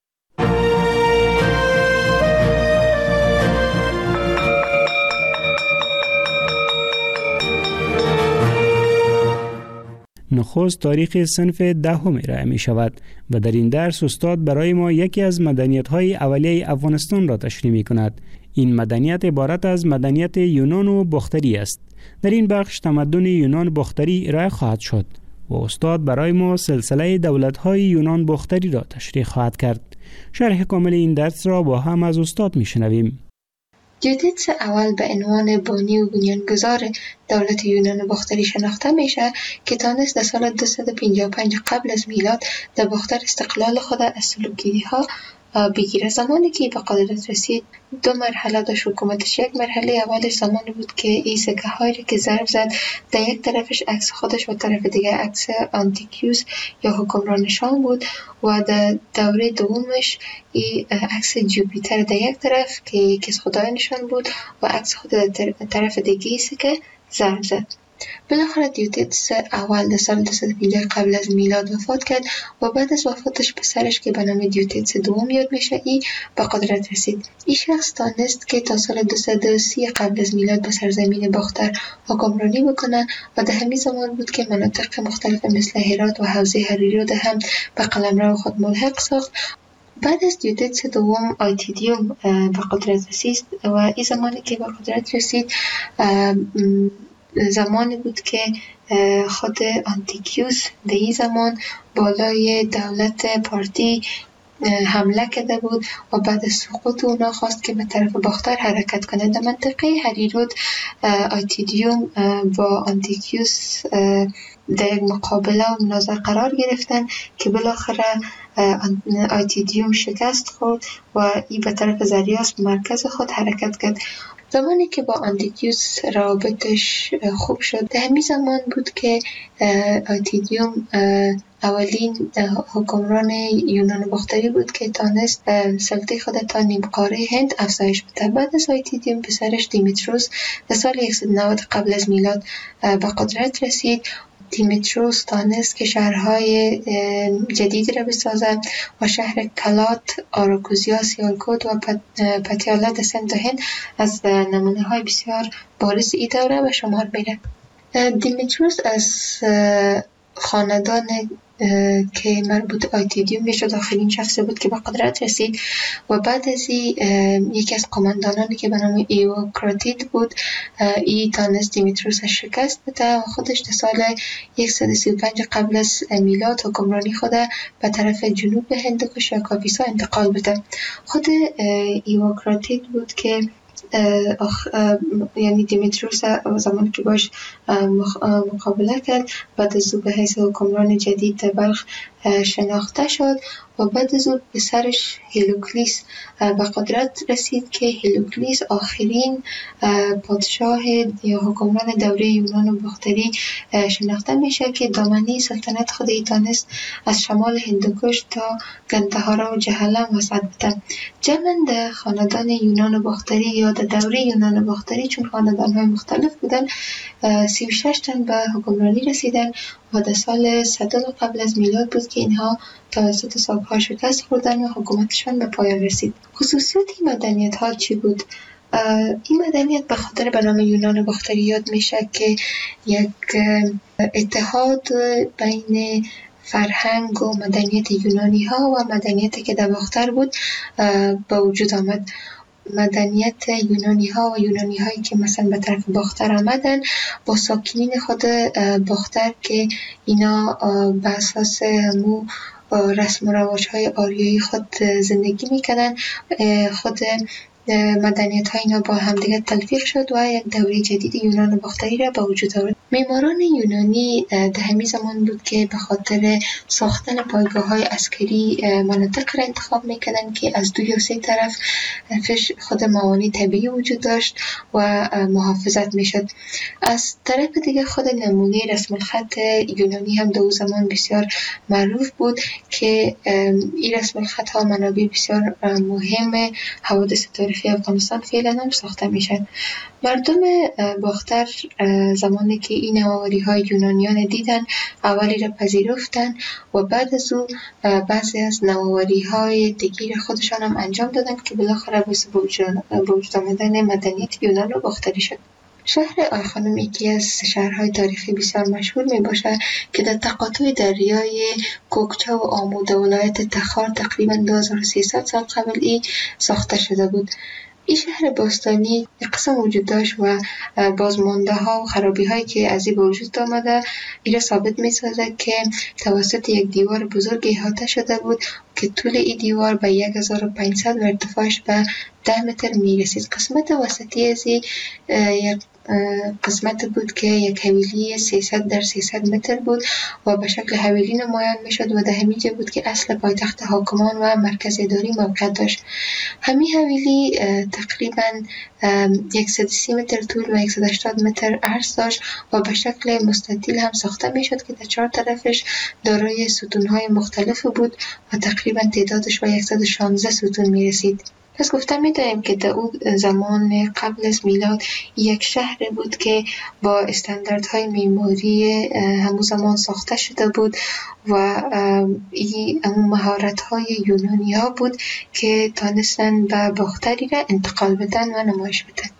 نخست تاریخ صنف دهم ارائه می شود و در این درس استاد برای ما یکی از مدنیت‌های اولیه افغانستان را تشریح می کند. این مدنیت عبارت از مدنیت یونان و باختری است. در این بخش تمدن یونان باختری ارائه خواهد شد و استاد برای ما سلسله دولت‌های یونان باختری را تشریح خواهد کرد. شرح کامل این درس را با هم از استاد می شنویم. دیوتیدس اول به عنوان بانی و بنیانگذار دولت یونان باختری شناخته میشه که تانست در سال دویست و پنجاه و پنج قبل از میلاد در باختر استقلال خود از سلوکیدی ها بگیره. زمانی که به قدرت رسید دو مرحله داشت حکومتش. یک مرحله اولش زمانی بود که این سکه هایی که ضرب زد در یک طرفش عکس خودش و طرف دیگه عکس آنتیکیوس یا حکمران شام بود و در دوره دومش این عکس جوپیتر در یک طرف که یکی از خدایانشان بود و عکس خود در طرف دیگه سکه ضرب زد. بالاخره دیوتیدس اول در سال دویست و پنجاه قبل از میلاد وفات کرد و بعد از وفاتش پسرش که به نام دیوتیدس دوم یاد میشه ای به قدرت رسید. این شخص تانست که تا سال دویست و سی قبل از میلاد به سرزمین باختر حکمرانی بکنه و در همین زمان بود که مناطق مختلف مثل هرات و حوزه حریری رو هم به قلمرو خود ملحق ساخت. بعد از دیوتیدس دوم آیتیدیوم به قدرت رسید و این زمانی که به قدرت رسید زمانی بود که خود آنتیکیوس در این زمان بالای دولت پارتی حمله کرده بود و بعد از سقوط اونا خواست که به طرف باختر حرکت کنه. در منطقه هریرود آیتیدیوم با آنتیکیوس در یک مقابله و مناظره قرار گرفتن که بالاخره آیتیدیوم شکست خورد و این به طرف زریاس به مرکز خود حرکت کرد. زمانی که با آنتیکیوس رابطش خوب شد در همین زمان بود که آیتیدیوم اولین حکمران یونان باختری بود که تانست سلطه خود تا نیم قاره هند افزایش بده. بعد از آیتیدیوم پسرش دیمیتروس در سال صد و نود قبل از میلاد به قدرت رسید. دیمیتروس تانست که شهرهای جدیدی را بسازد و شهر کلات، آراکوزیا، سیالکوت و پتیالا در سمت هند از نمونه های بسیار بارز این دوره به شمار میره. دیمیتروس از خاندان که مربوط آیتیدیوم میشد آخرین شخصی بود که به قدرت رسید و بعد از این یکی از قماندانانی که به نام ایوکراتید بود ای تانست دیمیتروس شکست بده و خودش در سال صد و سی و پنج قبل از میلاد حکمرانی خود به طرف جنوب هندوکش و کاپیسا انتقال بده. خود ایوکراتید بود که اخ... یعنی دیمیتروس زمانی که باش مقابله کرد بعد از او به حیث حکمران جدید در بلخ شناخته شد و بعد از اون پسرش هلیوکلیس به قدرت رسید که هلیوکلیس آخرین پادشاه یا حکمران دوره یونان باختری شناخته میشه که دامنه سلطنت خودی تانست از شمال هندوکش تا گندهارا و جهلم وسط بده. جمعاً در خاندان یونان باختری یا در دوره یونان باختری چون خاندان‌های مختلف بودن سی و شش تن به حکمرانی رسیدن و در سال صد قبل از میلاد بود که اینها توسط ساک‌ها شکست خوردن و حکومتشان به پایان رسید. خصوصیت این مدنیت ها چی بود؟ این مدنیت به خاطر به نام یونان باختری یاد میشه که یک اتحاد بین فرهنگ و مدنیت یونانی ها و مدنیتی که در باختر بود به وجود آمد. مدنیت یونانی ها و یونانی هایی که مثلا به طرف باختر آمدن با ساکنین خود باختر که اینا به اساس همو رسم و رواج های آریایی خود زندگی میکنن، خود مدنیت های اینا با همدیگه تلفیق شد و یک دوره جدید یونان باختری را به وجود آورد. معماران یونانی در همین زمان بود که به خاطر ساختن پایگاه های عسکری مناطق را انتخاب میکردن که از دو یا سه طرف خود موانع طبیعی وجود داشت و محافظت میشد. از طرف دیگه خود نمونه رسم الخط یونانی هم در اون زمان بسیار معروف بود که این رسم الخط ها منابع بسیار مهم حوادث تاریخی افغانستان فعلا هم ساخته میشن. مردم باختر زمانی که این نوآوری های یونانیان دیدن اولی را پذیرفتن و بعد از او بعضی از نوآوری های دیگر خودشان هم انجام دادن که بالاخره باعث به وجود آمدن مدنیت یونان و باختری شد. شهر آیخانم یکی از شهرهای تاریخی بسیار مشهور می باشه که در تقاطع دریای کوکچه و آموده ولایت تخار تقریبا دو هزار و سیصد سال قبل ای ساخته شده بود. این شهر باستانی یک قسم وجود داشت و بازمانده ها و خرابی هایی که از این به وجود آمده این را ثابت می سازد که توسط یک دیوار بزرگ احاطه شده بود که طول این دیوار به یک هزار و پانصد و ارتفاعش به ده متر می رسید. قسمت وسطی از این یک قسمت بود که یک حویلی سیصد در سیصد متر بود و به شکل حویلی نمایان می شد و در همین جا بود که اصل پایتخت حاکمان و مرکز اداری موقع داشت. همین حویلی تقریبا صد و سی متر طول و صد و هشتاد متر عرض داشت و به شکل مستطیل هم ساخته می شد که در چهار طرفش دارای ستونهای مختلف بود و تقریبا تعدادش به صد و شانزده ستون می رسید. پس گفتم می‌دانیم که در اون زمان قبل از میلاد یک شهر بود که با استانداردهای معماری همون زمان ساخته شده بود و این همون مهارت‌های یونانی ها بود که تانستن به باختری را انتقال بدن و نمایش بدن.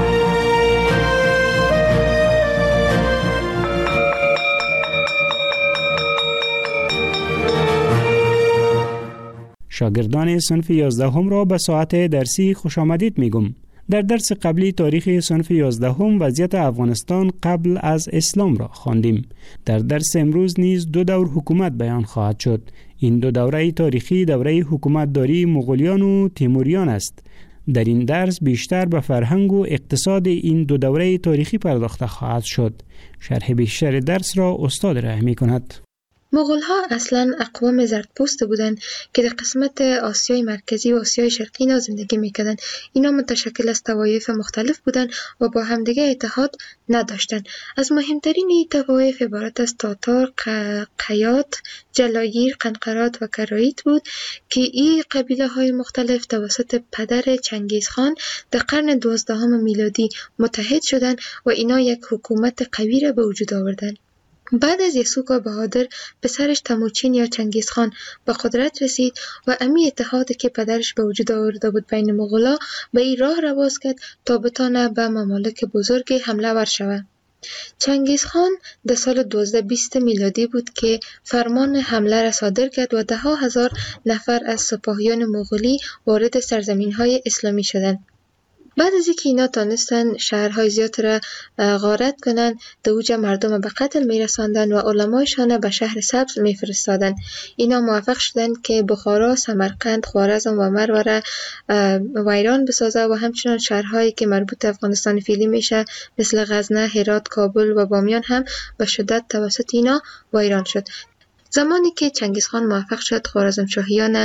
شاگردان صنف یازدهم را به ساعت درسی خوش آمدید میگم. در درس قبلی تاریخ صنف یازدهم وضعیت افغانستان قبل از اسلام را خواندیم. در درس امروز نیز دو دور حکومت بیان خواهد شد. این دو دوره تاریخی دوره حکومتداری مغولیان و تیموریان است. در این درس بیشتر به فرهنگ و اقتصاد این دو دوره تاریخی پرداخته خواهد شد. شرح بیشتر درس را استاد ارائه می‌کند. مغول‌ها اصلاً اقوام زردپوست بودند که در قسمت آسیای مرکزی و آسیای شرقی اینا زندگی میکردند. اینا متشکل از طوایف مختلف بودند و با همدیگه اتحاد نداشتند. از مهمترین این طوایف عبارت از تاتار، قیات، جلاگیر، قنقرات و کراییت بود که این قبیله های مختلف توسط پدر چنگیزخان در قرن دوازدهم میلادی متحد شدند و اینا یک حکومت قوی را به وجود آوردند. بعد از یسوع بهادر پسرش تموچین یا چنگیزخان به قدرت رسید و امی اتحادی که پدرش به وجود آورده بود بین مغولا به این راه رواز کرد تا بتانه به ممالک بزرگ حمله ور شود. چنگیزخان در سال دوازده بیست میلادی بود که فرمان حمله را صادر کرد و ده ها هزار نفر از سپاهیان مغولی وارد سرزمین‌های اسلامی شدند. بعد از اینکه اینا تانستن شهرهای زیاد را غارت کنن، در اوج مردم به قتل میرساندن و علمایشان به شهر سبز میفرستادن. اینا موفق شدن که بخارا، سمرقند، خوارزم و مرو را ویران بسازه و همچنان شهرهایی که مربوط افغانستان فعلی میشه مثل غزنه، هرات، کابل و بامیان هم به شدت توسط اینا ویران شد. زمانی که چنگیزخان موفق شد خوارزمشاهیان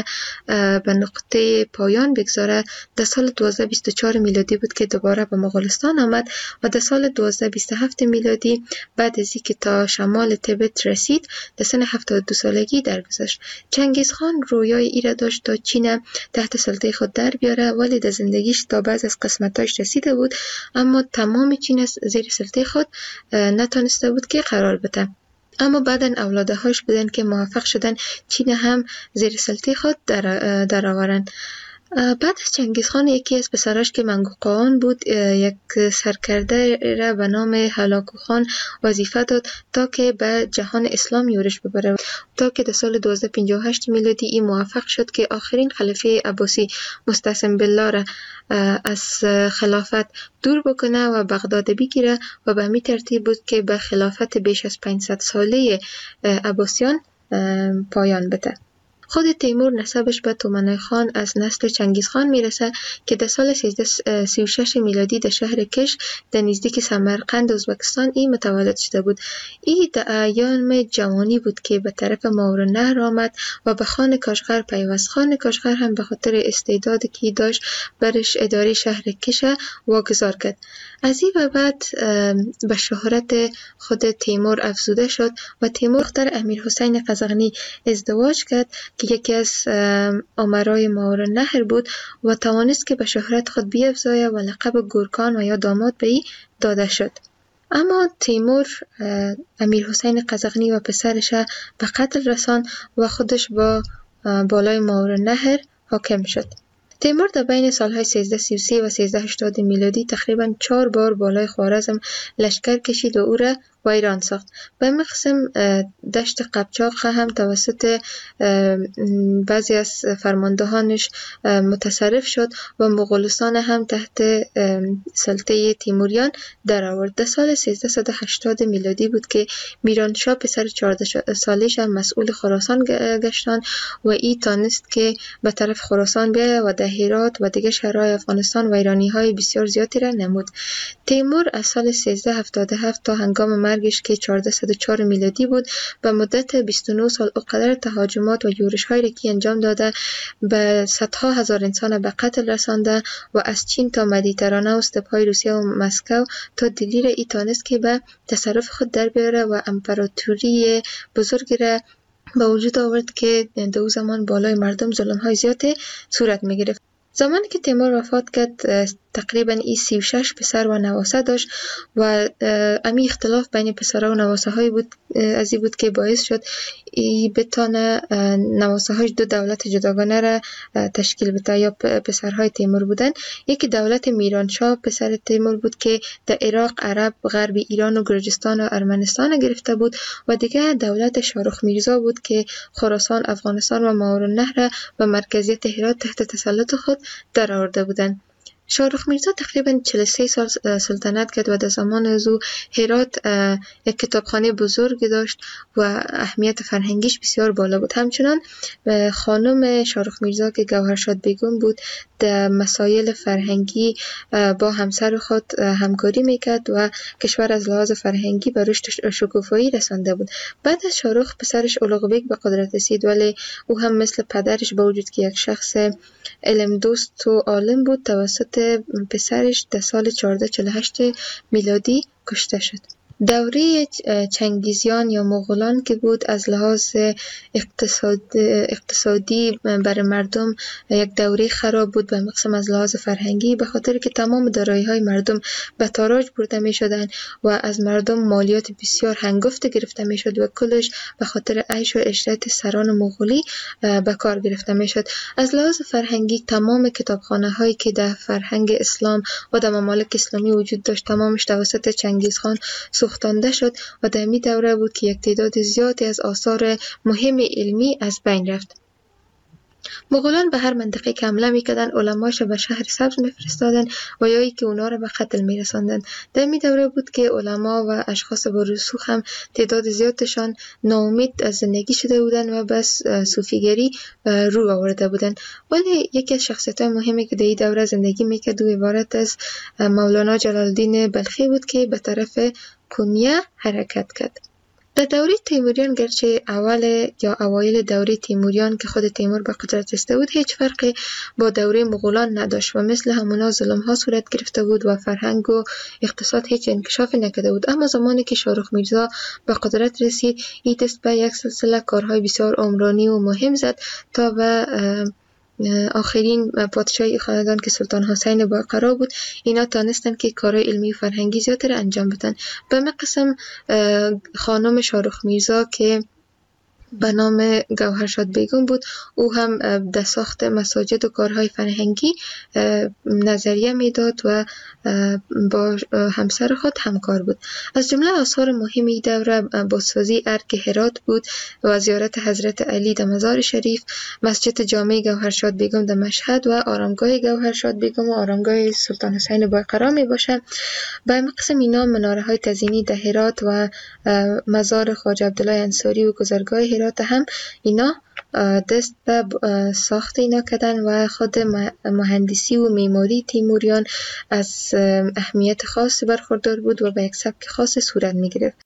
به نقطه پایان بگذاره، در سال دوازده بیست و چهار میلادی بود که دوباره به مغولستان آمد و در سال دوازده بیست و هفت میلادی بعد از اینکه تا شمال تبت رسید در سن هفتاد و دو سالگی درگذشت. چنگیزخان رویای ای را داشت تا چین تحت سلطه خود در بیاره، ولی در زندگیش تا بعض از قسمتاش رسیده بود، اما تمام چین زیر سلطه خود نتونسته بود که قرار بده. اما بعدن اولادهاش بودن که موفق شدن چین هم زیر سلطه خود در, در آورن. بعد از چنگیزخان یکی از پسراش که منگوقان بود یک سرکرده را به نام هلاکو خان وظیفه داد تا که به جهان اسلام یورش ببره، تا که در سال دوازده پنجاه و هشت میلادی این موفق شد که آخرین خلیفه عباسی مستعصم بالله را از خلافت دور بکنه و بغداد بگیره و به می ترتیب بود که به خلافت بیش از پانصد ساله عباسیان پایان بده. خود تیمور نسبش به تومنای خان از نسل چنگیزخان میرسه که در سال سیزده سی و شش میلادی در شهر کش در نزدیک سمرقند ازبکستان ای متولد شده بود. ای در ایام جوانی بود که به طرف ماورالنهر آمد و به خان کاشغر پیوست. خان کاشغر هم به خاطر استعدادی که داشت برش اداره شهر کش واگذار کرد. از این و بعد به شهرت خود تیمور افزوده شد و تیمور دختر امیر حسین قزغنی ازدواج کرد که یکی از امرای ماورالنهر بود و توانست که به شهرت خود بیفزاید و لقب گورکان و یا داماد به ای داده شد. اما تیمور امیر حسین قزغنی و پسرش به قتل رسان و خودش با بالای ماورالنهر حاکم شد. تیمور در بین سالهای سیزده سی و سه و سیزده هشتاد میلادی تقریبا چهار بار بالای خوارزم لشکر کشید و او را ویران ساخت. به مقسم دشت قبچاق هم توسط بعضی از فرماندهانش متصرف شد و مغولستان هم تحت سلطه تیموریان در آورد. در سال سیزده هشتاد میلادی بود که میرانشاه پسر چهارده سالش هم مسئول خراسان گشتان و ای تانست که به طرف خراسان بیاید و در هرات و دیگر شهرهای افغانستان ویرانی های بسیار زیادی را نمود. تیمور از سال سیزده هفتاد و هفت تا هنگام مرگش که چهارده صد و چهار میلادی بود به مدت بیست و نه سال اقدر تهاجمات و یورش هایی که انجام داده به صدها هزار انسان به قتل رسانده و از چین تا مدیترانه و استپهای روسیه و مسکو تا دلیر ای تانست که به تصرف خود در بیاره و امپراتوری بزرگی را به وجود آورد که در او زمان بالای مردم ظلم های زیاده صورت می گرفت. زمانی که تیمور وفات کرد تقریبا ای سی و شش پسر و نواسه داشت و امی اختلاف بین پسرها و نواسه های بود از این بود که باعث شد ای بتانه نواسه های دو دولت جداگانه را تشکیل بده یا پسرهای تیمور بودن. یکی دولت میرانشاه پسر تیمور بود که در عراق، عرب، غرب ایران و گرجستان و ارمنستان گرفته بود و دیگر دولت شاهرخ میرزا بود که خراسان، افغانستان و ماورالنهر و مرکزیت هرات تحت تسلط خود در آورده بودند. شاهرخ میرزا تقریبا چهل و سه سال سلطنت کرد و در زمان از او هرات یک کتابخانه بزرگ داشت و اهمیت فرهنگیش بسیار بالا بود. همچنان خانم شاهرخ میرزا که گوهرشاد بیگم بود در مسائل فرهنگی با همسر خود همکاری میکرد و کشور از لحاظ فرهنگی به رشد شکوفایی رسانده بود. بعد از شاهرخ پسرش اولغ بیگ به قدرت رسید، ولی او هم مثل پدرش با وجود که یک شخص علم دوست و عالم بود توسط پسرش در سال چهارده چهل و هشت میلادی کشته شد. دوره چنگیزیان یا مغولان که بود از لحاظ اقتصاد اقتصادی برای مردم یک دوره خراب بود، به مقسم از لحاظ فرهنگی به خاطر که تمام دارایی های مردم به تاراج برده می شدن و از مردم مالیات بسیار هنگفت گرفته می شد و کلش به خاطر عیش و عشرت سران مغولی به کار گرفته می شد. از لحاظ فرهنگی تمام کتابخانه هایی که در فرهنگ اسلام و در ممالک اسلامی وجود داشت تمامش توسط چنگیزخان سوختانده شد و در می دوره بود که یک تعداد زیادی از آثار مهم علمی از بین رفت. مغولان به هر منطقه که حمله میکردن علماش به شهر سبز میفرستادن و یا ای که اونا رو به قتل میرساندن. در می دوره بود که علما و اشخاص با رسوخ هم تعداد زیادشان ناامید از زندگی شده بودن و بس صوفیگری رو آورده بودن. ولی یکی از شخصیت‌های مهمی که در این دوره زندگی میکرد و عبارت از مولانا جلال الدین بلخی بود که به طرف کنیه حرکت کرد. در دوره تیموریان گرچه اول یا اوایل دوره تیموریان که خود تیمور به قدرت رسیده بود هیچ فرقی با دوره مغولان نداشت و مثل همونا ظلم ها صورت گرفته بود و فرهنگ و اقتصاد هیچ انکشافی نکرده بود. اما زمانی که شاهرخ میرزا به قدرت رسید این دست به یک سلسله کارهای بسیار عمرانی و مهم زد تا به آخرین پادشاهی خاندان که سلطان حسین بایقرا بود اینا تانستن که کارهای علمی و فرهنگی زیادتر انجام بدن. به همین قسم خانم شاهرخ میرزا که به نام گوهرشاد بیگم بود او هم در ساخت مساجد و کارهای فرهنگی نظریه میداد و با همسر خود همکار بود. از جمله آثار مهمی دوره بازسازی ارگ هرات بود و زیارت حضرت علی در مزار شریف، مسجد جامع گوهرشاد بیگم در مشهد و آرامگاه گوهرشاد بیگم و آرامگاه سلطان حسین بایقرا می باشد. به همین قسم اینا مناره های تزئینی در هرات و مزار خواجه عبدالله انصاری و گذرگاه هرات هم اینا دست به ساخت اینا کردن و خود مهندسی و معماری تیموریان از اهمیت خاص برخوردار بود و به یک سبک خاص صورت می گرفت.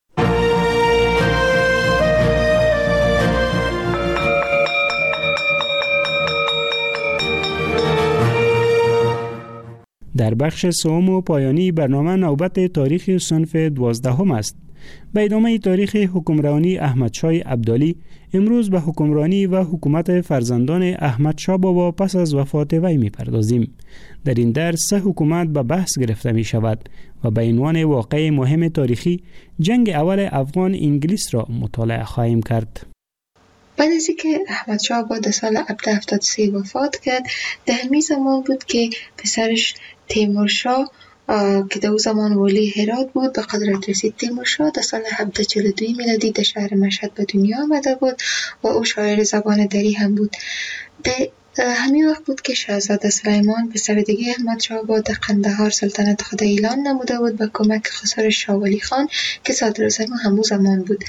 در بخش سوم و پایانی برنامه نوبت تاریخ صنف دوازدهم است. به ادامه تاریخ حکمرانی احمدشاه ابدالی امروز به حکمرانی و حکومت فرزندان احمدشاه بابا پس از وفات وی می‌پردازیم. در این درس سه حکومت به بحث گرفته می شود و به عنوان واقعه مهم تاریخی جنگ اول افغان انگلیس را مطالعه خواهیم کرد. بعد از اینکه احمدشاه بابا در سال هفده هفتاد و سه وفات کرد در همین زمان بود که پسرش تیمورشاه که در اون زمان ولی هرات بود به قدرت رسید. تیمورشاه در سال هفده چهل و دو میلادی در شهر مشهد به دنیا آمده بود و او شاعر زبان دری هم بود. در همین وقت بود که شاهزاده سلیمان پسر دیگه احمدشاه بابا در قندهار سلطنت خود اعلان نموده بود به کمک خسر شاه ولی خان که صدراعظم همون زمان بود.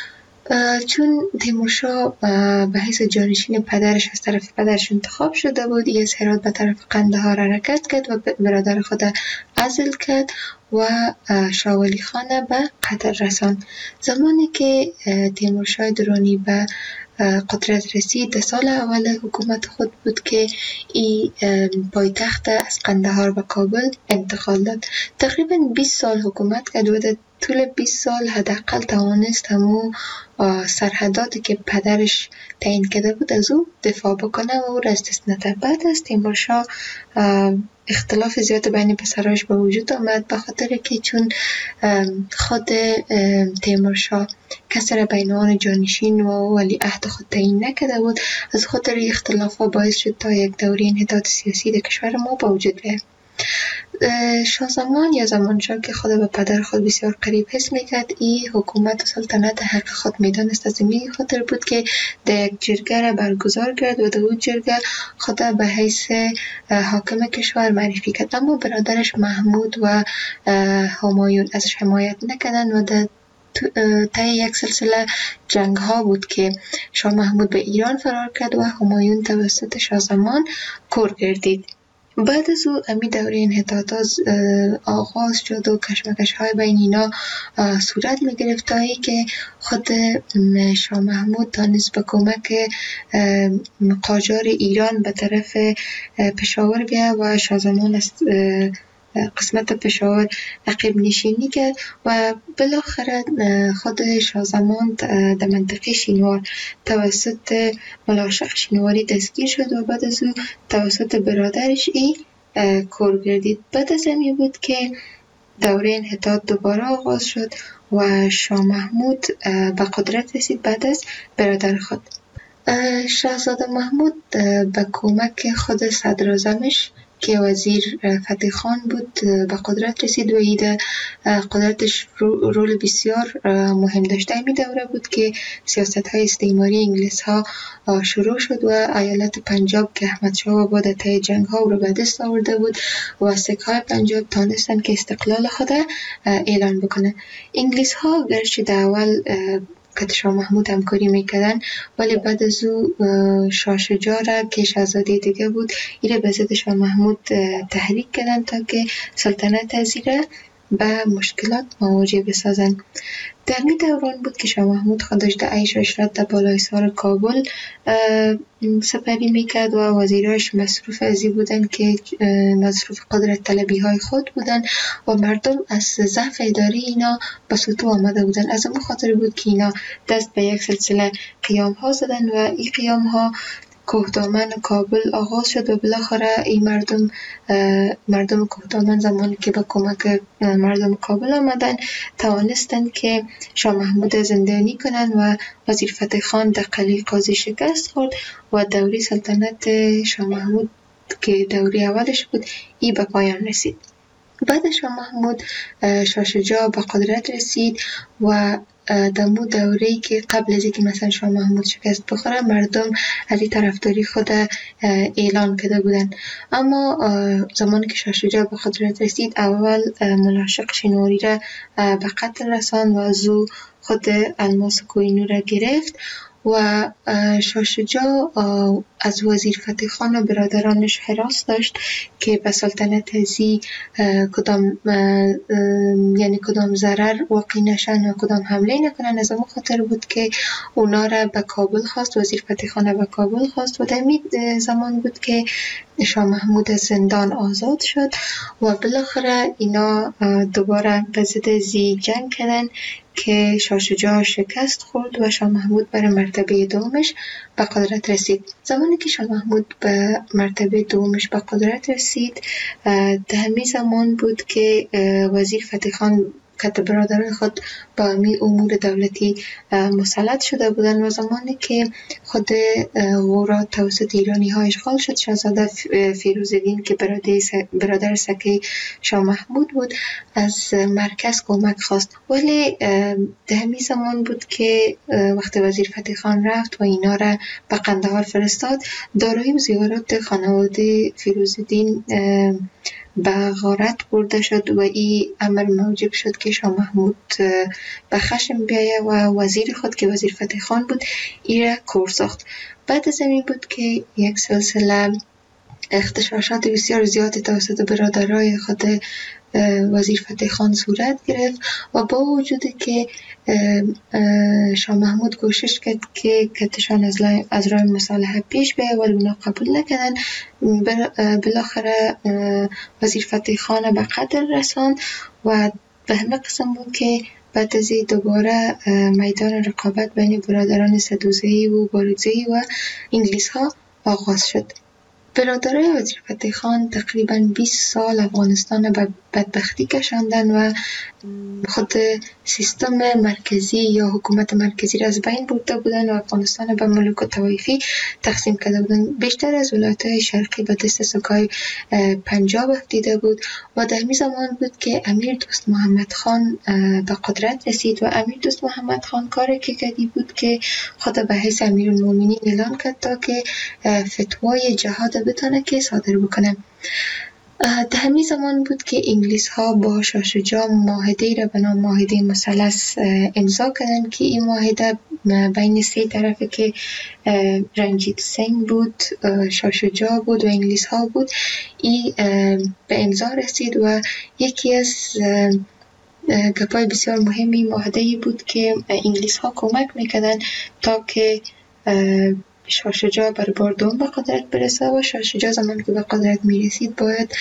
چون تیمورشاه به حیث جانشین پدرش از طرف پدرش انتخاب شده بود ای از هرات به طرف قندهار حرکت کرد و برادر خود عزل کرد و شاه ولی خان به قتل رساند. زمانی که تیمورشاه درانی به قدرت رسید در سال اول حکومت خود بود که ای پایتخت از قندهار به کابل انتقال داد. تقریبا بیست سال حکومت کرد و در طول بیست سال حداقل توانست همون سرحداتی که پدرش تعیین کرده بود از او دفاع بکنه و او را از دست نده. بعد از تیمورشاه اختلاف زیاد بین پسرایش به وجود آمد به خاطر که چون خود تیمورشاه کسی را به عنوان جانشین و ولی عهد خود تعیین نکرده بود. از خاطر اختلاف ها باعث شد تا یک دوره انحطاط سیاسی در کشور ما به وجود بیاید. شاه زمان یا زمانشاه که خود به پدر خود بسیار قریب حس میکرد این حکومت و سلطنت حق خود میدانست. از این خاطر بود که در یک جرگه را برگزار کرد و در اون جرگه خود به حیث حاکم کشور معرفی کرد. اما برادرش محمود و همایون ازش حمایت نکردند و در طی یک سلسله جنگ ها بود که شاه محمود به ایران فرار کرد و همایون توسط شاه زمان کور گردید. بعد از او امی دوره انحطاطات آغاز شد و کشمکش های بین اینا صورت می گرفت تا ای که خود شاه محمود تانست به کمک قاجار ایران به طرف پشاور بیا و شاه زمان از قسمت پشاور عقب نشینی کرد و بالاخره خود شاه زمان در منطقه شینوار توسط ملاشق شینواری دستگیر شد و بعد از او توسط برادرش ای کور گردید. بعد از همین بود که دوره انحطاط دوباره آغاز شد و شاه محمود به قدرت رسید بعد از برادر خود. شاهزاده محمود به کمک خود صدراعظمش که وزیر فتح خان بود به قدرت رسید و ایده قدرتش رول بسیار مهم داشته. این دوره بود که سیاست های استعماری انگلیس ها شروع شد و ایالت پنجاب که احمدشاه بابا در طی جنگ ها رو به دست آورده بود و سکه های پنجاب تانستن که استقلال خود اعلان بکنه. انگلیس ها گرچه در اول که شاه محمود همکاری میکردن ولی بعد از او شاه شجاع را که شاهزاده دیگه بود ایره به ضد شاه محمود تحریک کردن تا که سلطنت از ایره به مشکلات مواجه بسازند. در این دوران بود که شاه محمود خودش در عیش و عشرت در بالای سر کابل سپری میکرد و وزیراش مصروف ازی بودن که مصروف قدرت طلبی های خود بودن و مردم از ضعف اداری اینا به سطوح آمده بودن. از اون خاطر بود که اینا دست به یک سلسله قیام ها زدن و این قیام ها کوهدامن کابل آغاز شد و بالاخره این مردم مردم کوهدامن زمانی که با کمک مردم کابل آمدن توانستند که شاه محمود زندانی کنند و وزیر فتح خان در قلعه قاضی شکست خورد و دوره سلطنت شاه محمود که دوره اولش بود ای به پایان رسید. بعد شاه محمود شاه شجاع به قدرت رسید و دمو دوره‌ای که قبل از اینکه مثلا شاه محمود شکست بخوره مردم از این طرفداری خود اعلان کرده بودن، اما زمانی که شاه شجاع به قدرت رسید اول ملاشق شینواری را به قتل رساند و از او خود الماس کوهینور را گرفت و شاه شجاع از وزیر فتح خان و برادرانش حراس داشت که به سلطنت ازی کدام یعنی کدام ضرر واقع نشن و کدام حمله نکنن. از اون خاطر بود که اونا را به کابل خواست، وزیر فتح خان به کابل خواست و در این زمان بود که شاه محمود از زندان آزاد شد و بالاخره اینا دوباره به ضد ازی جنگ کردن که شاه شجاع شکست خورد و شاه محمود بر مرتبه دومش به قدرت رسید. زمانی که شاه محمود به مرتبه دومش به قدرت رسید در همین زمان بود که وزیر فتح خان که برادران خود با امی امور دولتی مسلط شده بودن و زمانی که خود غورا توسط ایرانی ها اشغال شد شاهزاده فیروزالدین که برادر سکه شاه محمود بود از مرکز کمک خواست، ولی در همین زمان بود که وقت وزیر فتح خان رفت و اینا را به قندهار فرستاد. دارایی و زیورات خانواده فیروزالدین به غارت برده شد و این امر موجب شد که شاه محمود به خشم بیایه و وزیر خود که وزیر فتح خان بود ای را کور ساخت. بعد از این بود که یک سلسله اختشاشات بسیار زیاد توسط برادرای خود وزیر فتح خان صورت گرفت و با وجودی که شاه محمود کوشش کرد که کتشان از راه مصالحه پیش بیاید ولی اونا قبول نکردن. بالاخره وزیر فتح خان به قتل رساند و به همه قسم بود که بعد از دوباره میدان رقابت بین برادران سدوزه‌ای و بارکزئی و انگلیس ها آغاز شد. برادرای وزیر فتح خان تقریباً بیست سال افغانستان به بدبختی کشاندن و خود سیستم مرکزی یا حکومت مرکزی را از بین برده بودن و افغانستان به ملوک و طوایفی تقسیم کرده بودن. بیشتر از ولایت‌های شرقی به دست سکای پنجاب افتیده بود و در همین زمان بود که امیر دوست محمد خان به قدرت رسید و امیر دوست محمد خان کاری که کردی بود که خود به حیث امیرالمومنین اعلان کرد تا که فتوای جهاد بتونه که صادر بکنه. در همین زمان بود که انگلیس ها با شاه شجاع معاهده را به نام معاهده مثلث امضا کردند که این معاهده بین سه طرفه که رنجیت سنگ بود، شاه شجاع بود و انگلیس ها بود این به امضا رسید و یکی از گپای بسیار مهمی معاهده بود که انگلیس ها کمک میکردن تا که شاه شجاع بر بار دوم به قدرت برسه و شاه شجاع زمانی که به قدرت میرسید باید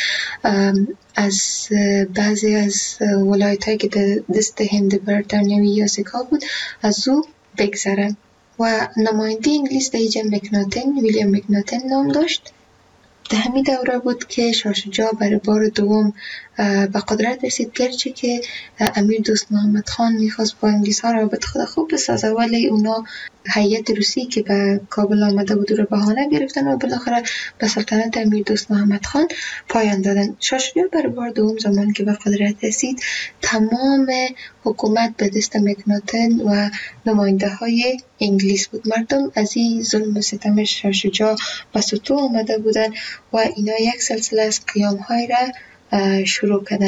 از بعضی از ولایت هایی که دست هند بریتانیایی یا سکا بود از او بگذره و نماینده انگلیس در اینجا مکناتن ویلیام مکناتن نام داشت. در همین دوره بود که شاه شجاع بر بار دوم به قدرت رسید، گرچه که امیر دوست محمد خان میخواست با انگلیس ها رابط خود خوب بسازه ولی اونا هیئت روسی که به کابل آمده بود رو بهانه گرفتن و بالاخره به سلطنت امیر دوست محمد خان پایان دادن. شاه شجاع بر بار دوم زمان که به قدرت رسید تمام حکومت به دست مکناتن و نماینده های انگلیس بود. مردم از این ظلم و ستم شاه شجاع به سطوح آمده بودن و اینا یک سلسله از قیام های را شروع کردن.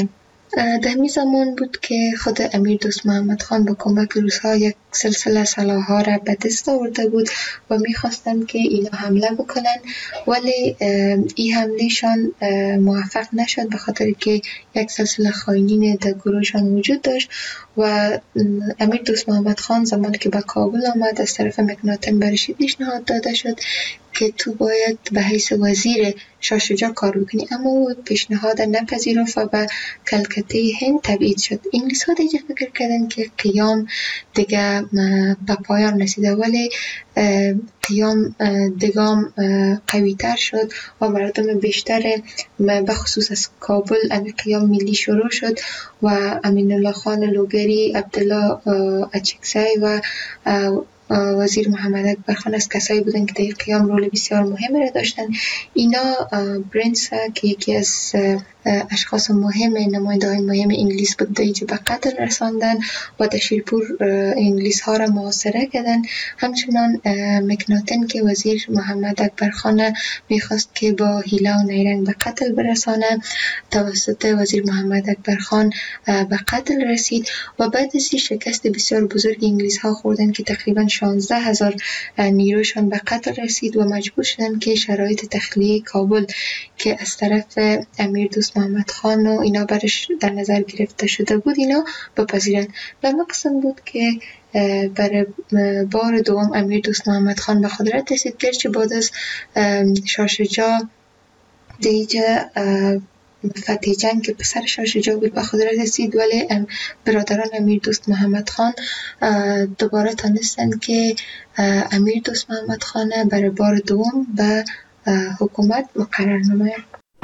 در می زمان بود که خود امیر دوست محمد خان با کمک روس‌ها یک سلسله سلاح‌ها را به دست آورده بود و می‌خواستند که اینا حمله بکنن، ولی این حملهشان موفق نشد به خاطر که یک سلسله خائنین در گروهشان وجود داشت و امیر دوست محمد خان زمانی که به کابل آمد از طرف مکناتن برش پیشنهاد داده شد که تو باید به حیث وزیر شاه شجاع کار بکنی، اما او پیشنهاد نپذیرفت و به کلکته هند تبعید شد. انگلیس ها دیگه فکر کردن که قیام دیگه به پایان رسیده، ولی قیام دیگام قوی تر شد و مردم بیشتر به خصوص از کابل امی قیام ملی شروع شد و امین الله خان لوگری، عبدالله اچکزی و وزیر محمد اکبر خان از کسایی بودن که در قیام رول بسیار مهم را داشتن. اینا برنس که یکی از اشخاص مهم، نماینده های مهم انگلیس بود، دیجی به قتل رساندن و در شیرپور انگلیس ها را محاصره کردن. همچنان مکناتن که وزیر محمد اکبر خان میخواست که با حیله و نیرنگ به قتل برسانه، توسط وزیر محمد اکبر خان به قتل رسید و بعد از شکست بسیار بزرگ انگلیس ها خوردن که تقریبا شانزده هزار نیروشان به قتل رسید و مجبور شدن که شرایط تخلیه کابل که از طرف امیر دوست محمد خان و اینا برش در نظر گرفته شده بود اینا بپذیرن. و مقصد بود که برای بار دوم امیر دوست محمد خان به قدرت رسید، گرچه بعد از شاه شجاع دیگه فتح جنگ که پسر شاه شجاع بود به قدرت رسید، ولی برادران امیر دوست محمد خان دوباره تانستن که امیر دوست محمد خان برای بار دوم به حکومت مقرر نماید.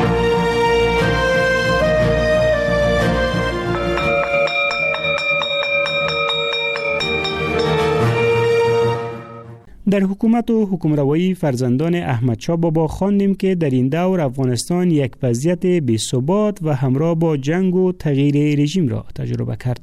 در حکومت و حکمروایی فرزندان احمدشاه بابا خواندیم که در این دور افغانستان یک وضعیت بی‌ثبات و همراه با جنگ و تغییر رژیم را تجربه کرد.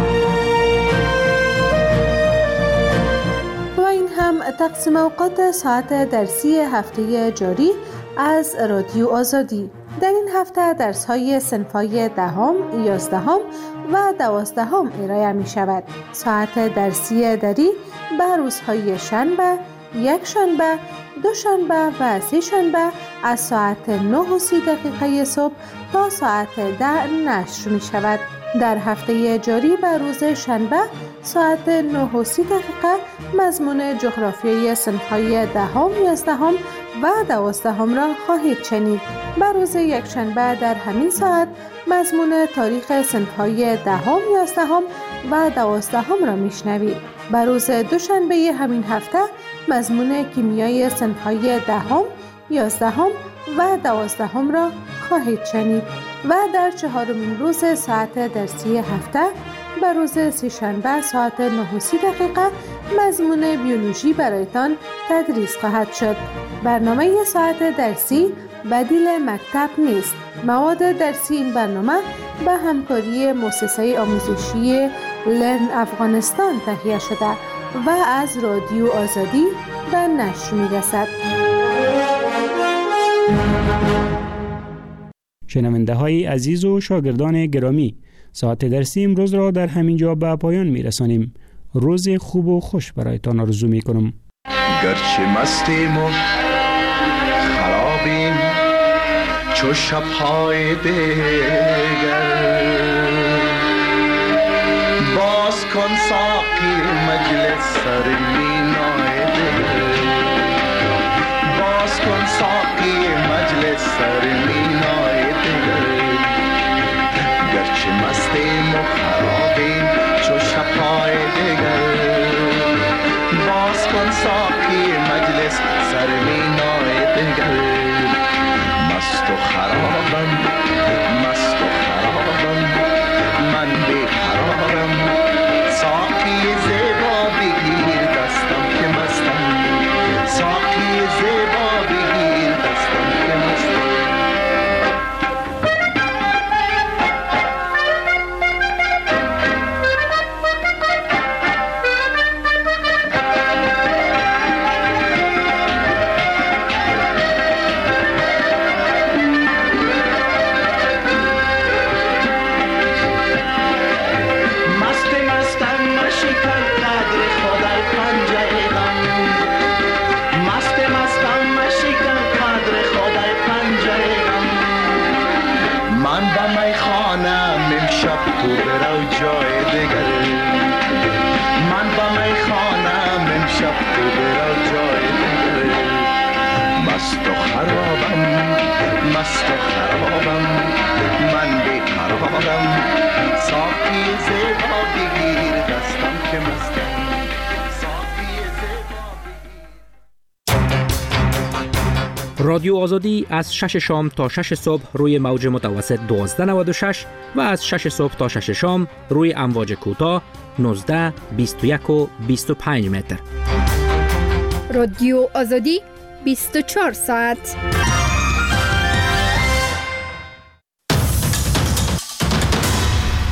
و این هم تقسیم اوقات ساعت درسی هفته جاری از رادیو آزادی. در این هفته درس‌های صنف‌های دهم، یازدهم و دوازدهم ارائه می شود. ساعت درسی دری به روزهای شنبه، یک شنبه، دو شنبه و سه شنبه از ساعت نه و سی دقیقه صبح تا ساعت ده نشر می شود. در هفته جاری به روز شنبه ساعت نه و سی دقیقه مضمون جغرافیای صنف‌های دهم، یازدهم و دوازدهم را خواهید شنید. به روز یک شنبه در همین ساعت مضمون تاریخ صنف‌های دهم، یازدهم و دوازدهم را میشنوید. به روز دوشنبه همین هفته مضمون کیمیای صنف‌های دهم، یازدهم و دوازدهم را خواهید شنید و در چهارمین روز ساعت درسی هفته به روز سه‌شنبه ساعت نه و سی دقیقه مضمون بیولوژی برایتان تدریس خواهد شد. برنامه ساعت درسی بدیل مکتب نیست. مواد درسی این برنامه به همکاری مؤسسه آموزشی لرن افغانستان تهیه شده و از رادیو آزادی به نشر می‌رسد. شنونده های عزیز و شاگردان گرامی، ساعت درسی امروز را در همین جا به پایان می‌رسانیم. روز خوب و خوش برایتان آرزو می‌کنم. گرچه مستیم و خرابیم چو شب‌های دیگر، باز کن ساقی مجلس سر مینای دگر، باز کن ساقی مجلس سر مینای دگر. گرچه مستیم و خرابیم چو شب‌های دیگر، باز کن ساقی مجلس سر مینای دگر. مست و خرابم، مست و خرابم، من بیقرارم، ساقی زیبا بگیر دستم که مستم، ساقی زیبا بگیر دستم که مستم. امشب تو برو جای دیگر من با میخانم امشب تو برو جای دیگر مست و خرابم مست و خرابم من بی قرارم ساقی زیبا بگیر دستم که مستم رادیو آزادی از شش شام تا شش صبح روی موج متوسط دوازده نود و شش و از شش صبح تا شش شام روی امواج کوتاه نوزده بیست و یک و بیست و پنج متر. رادیو آزادی بیست و چهار ساعت.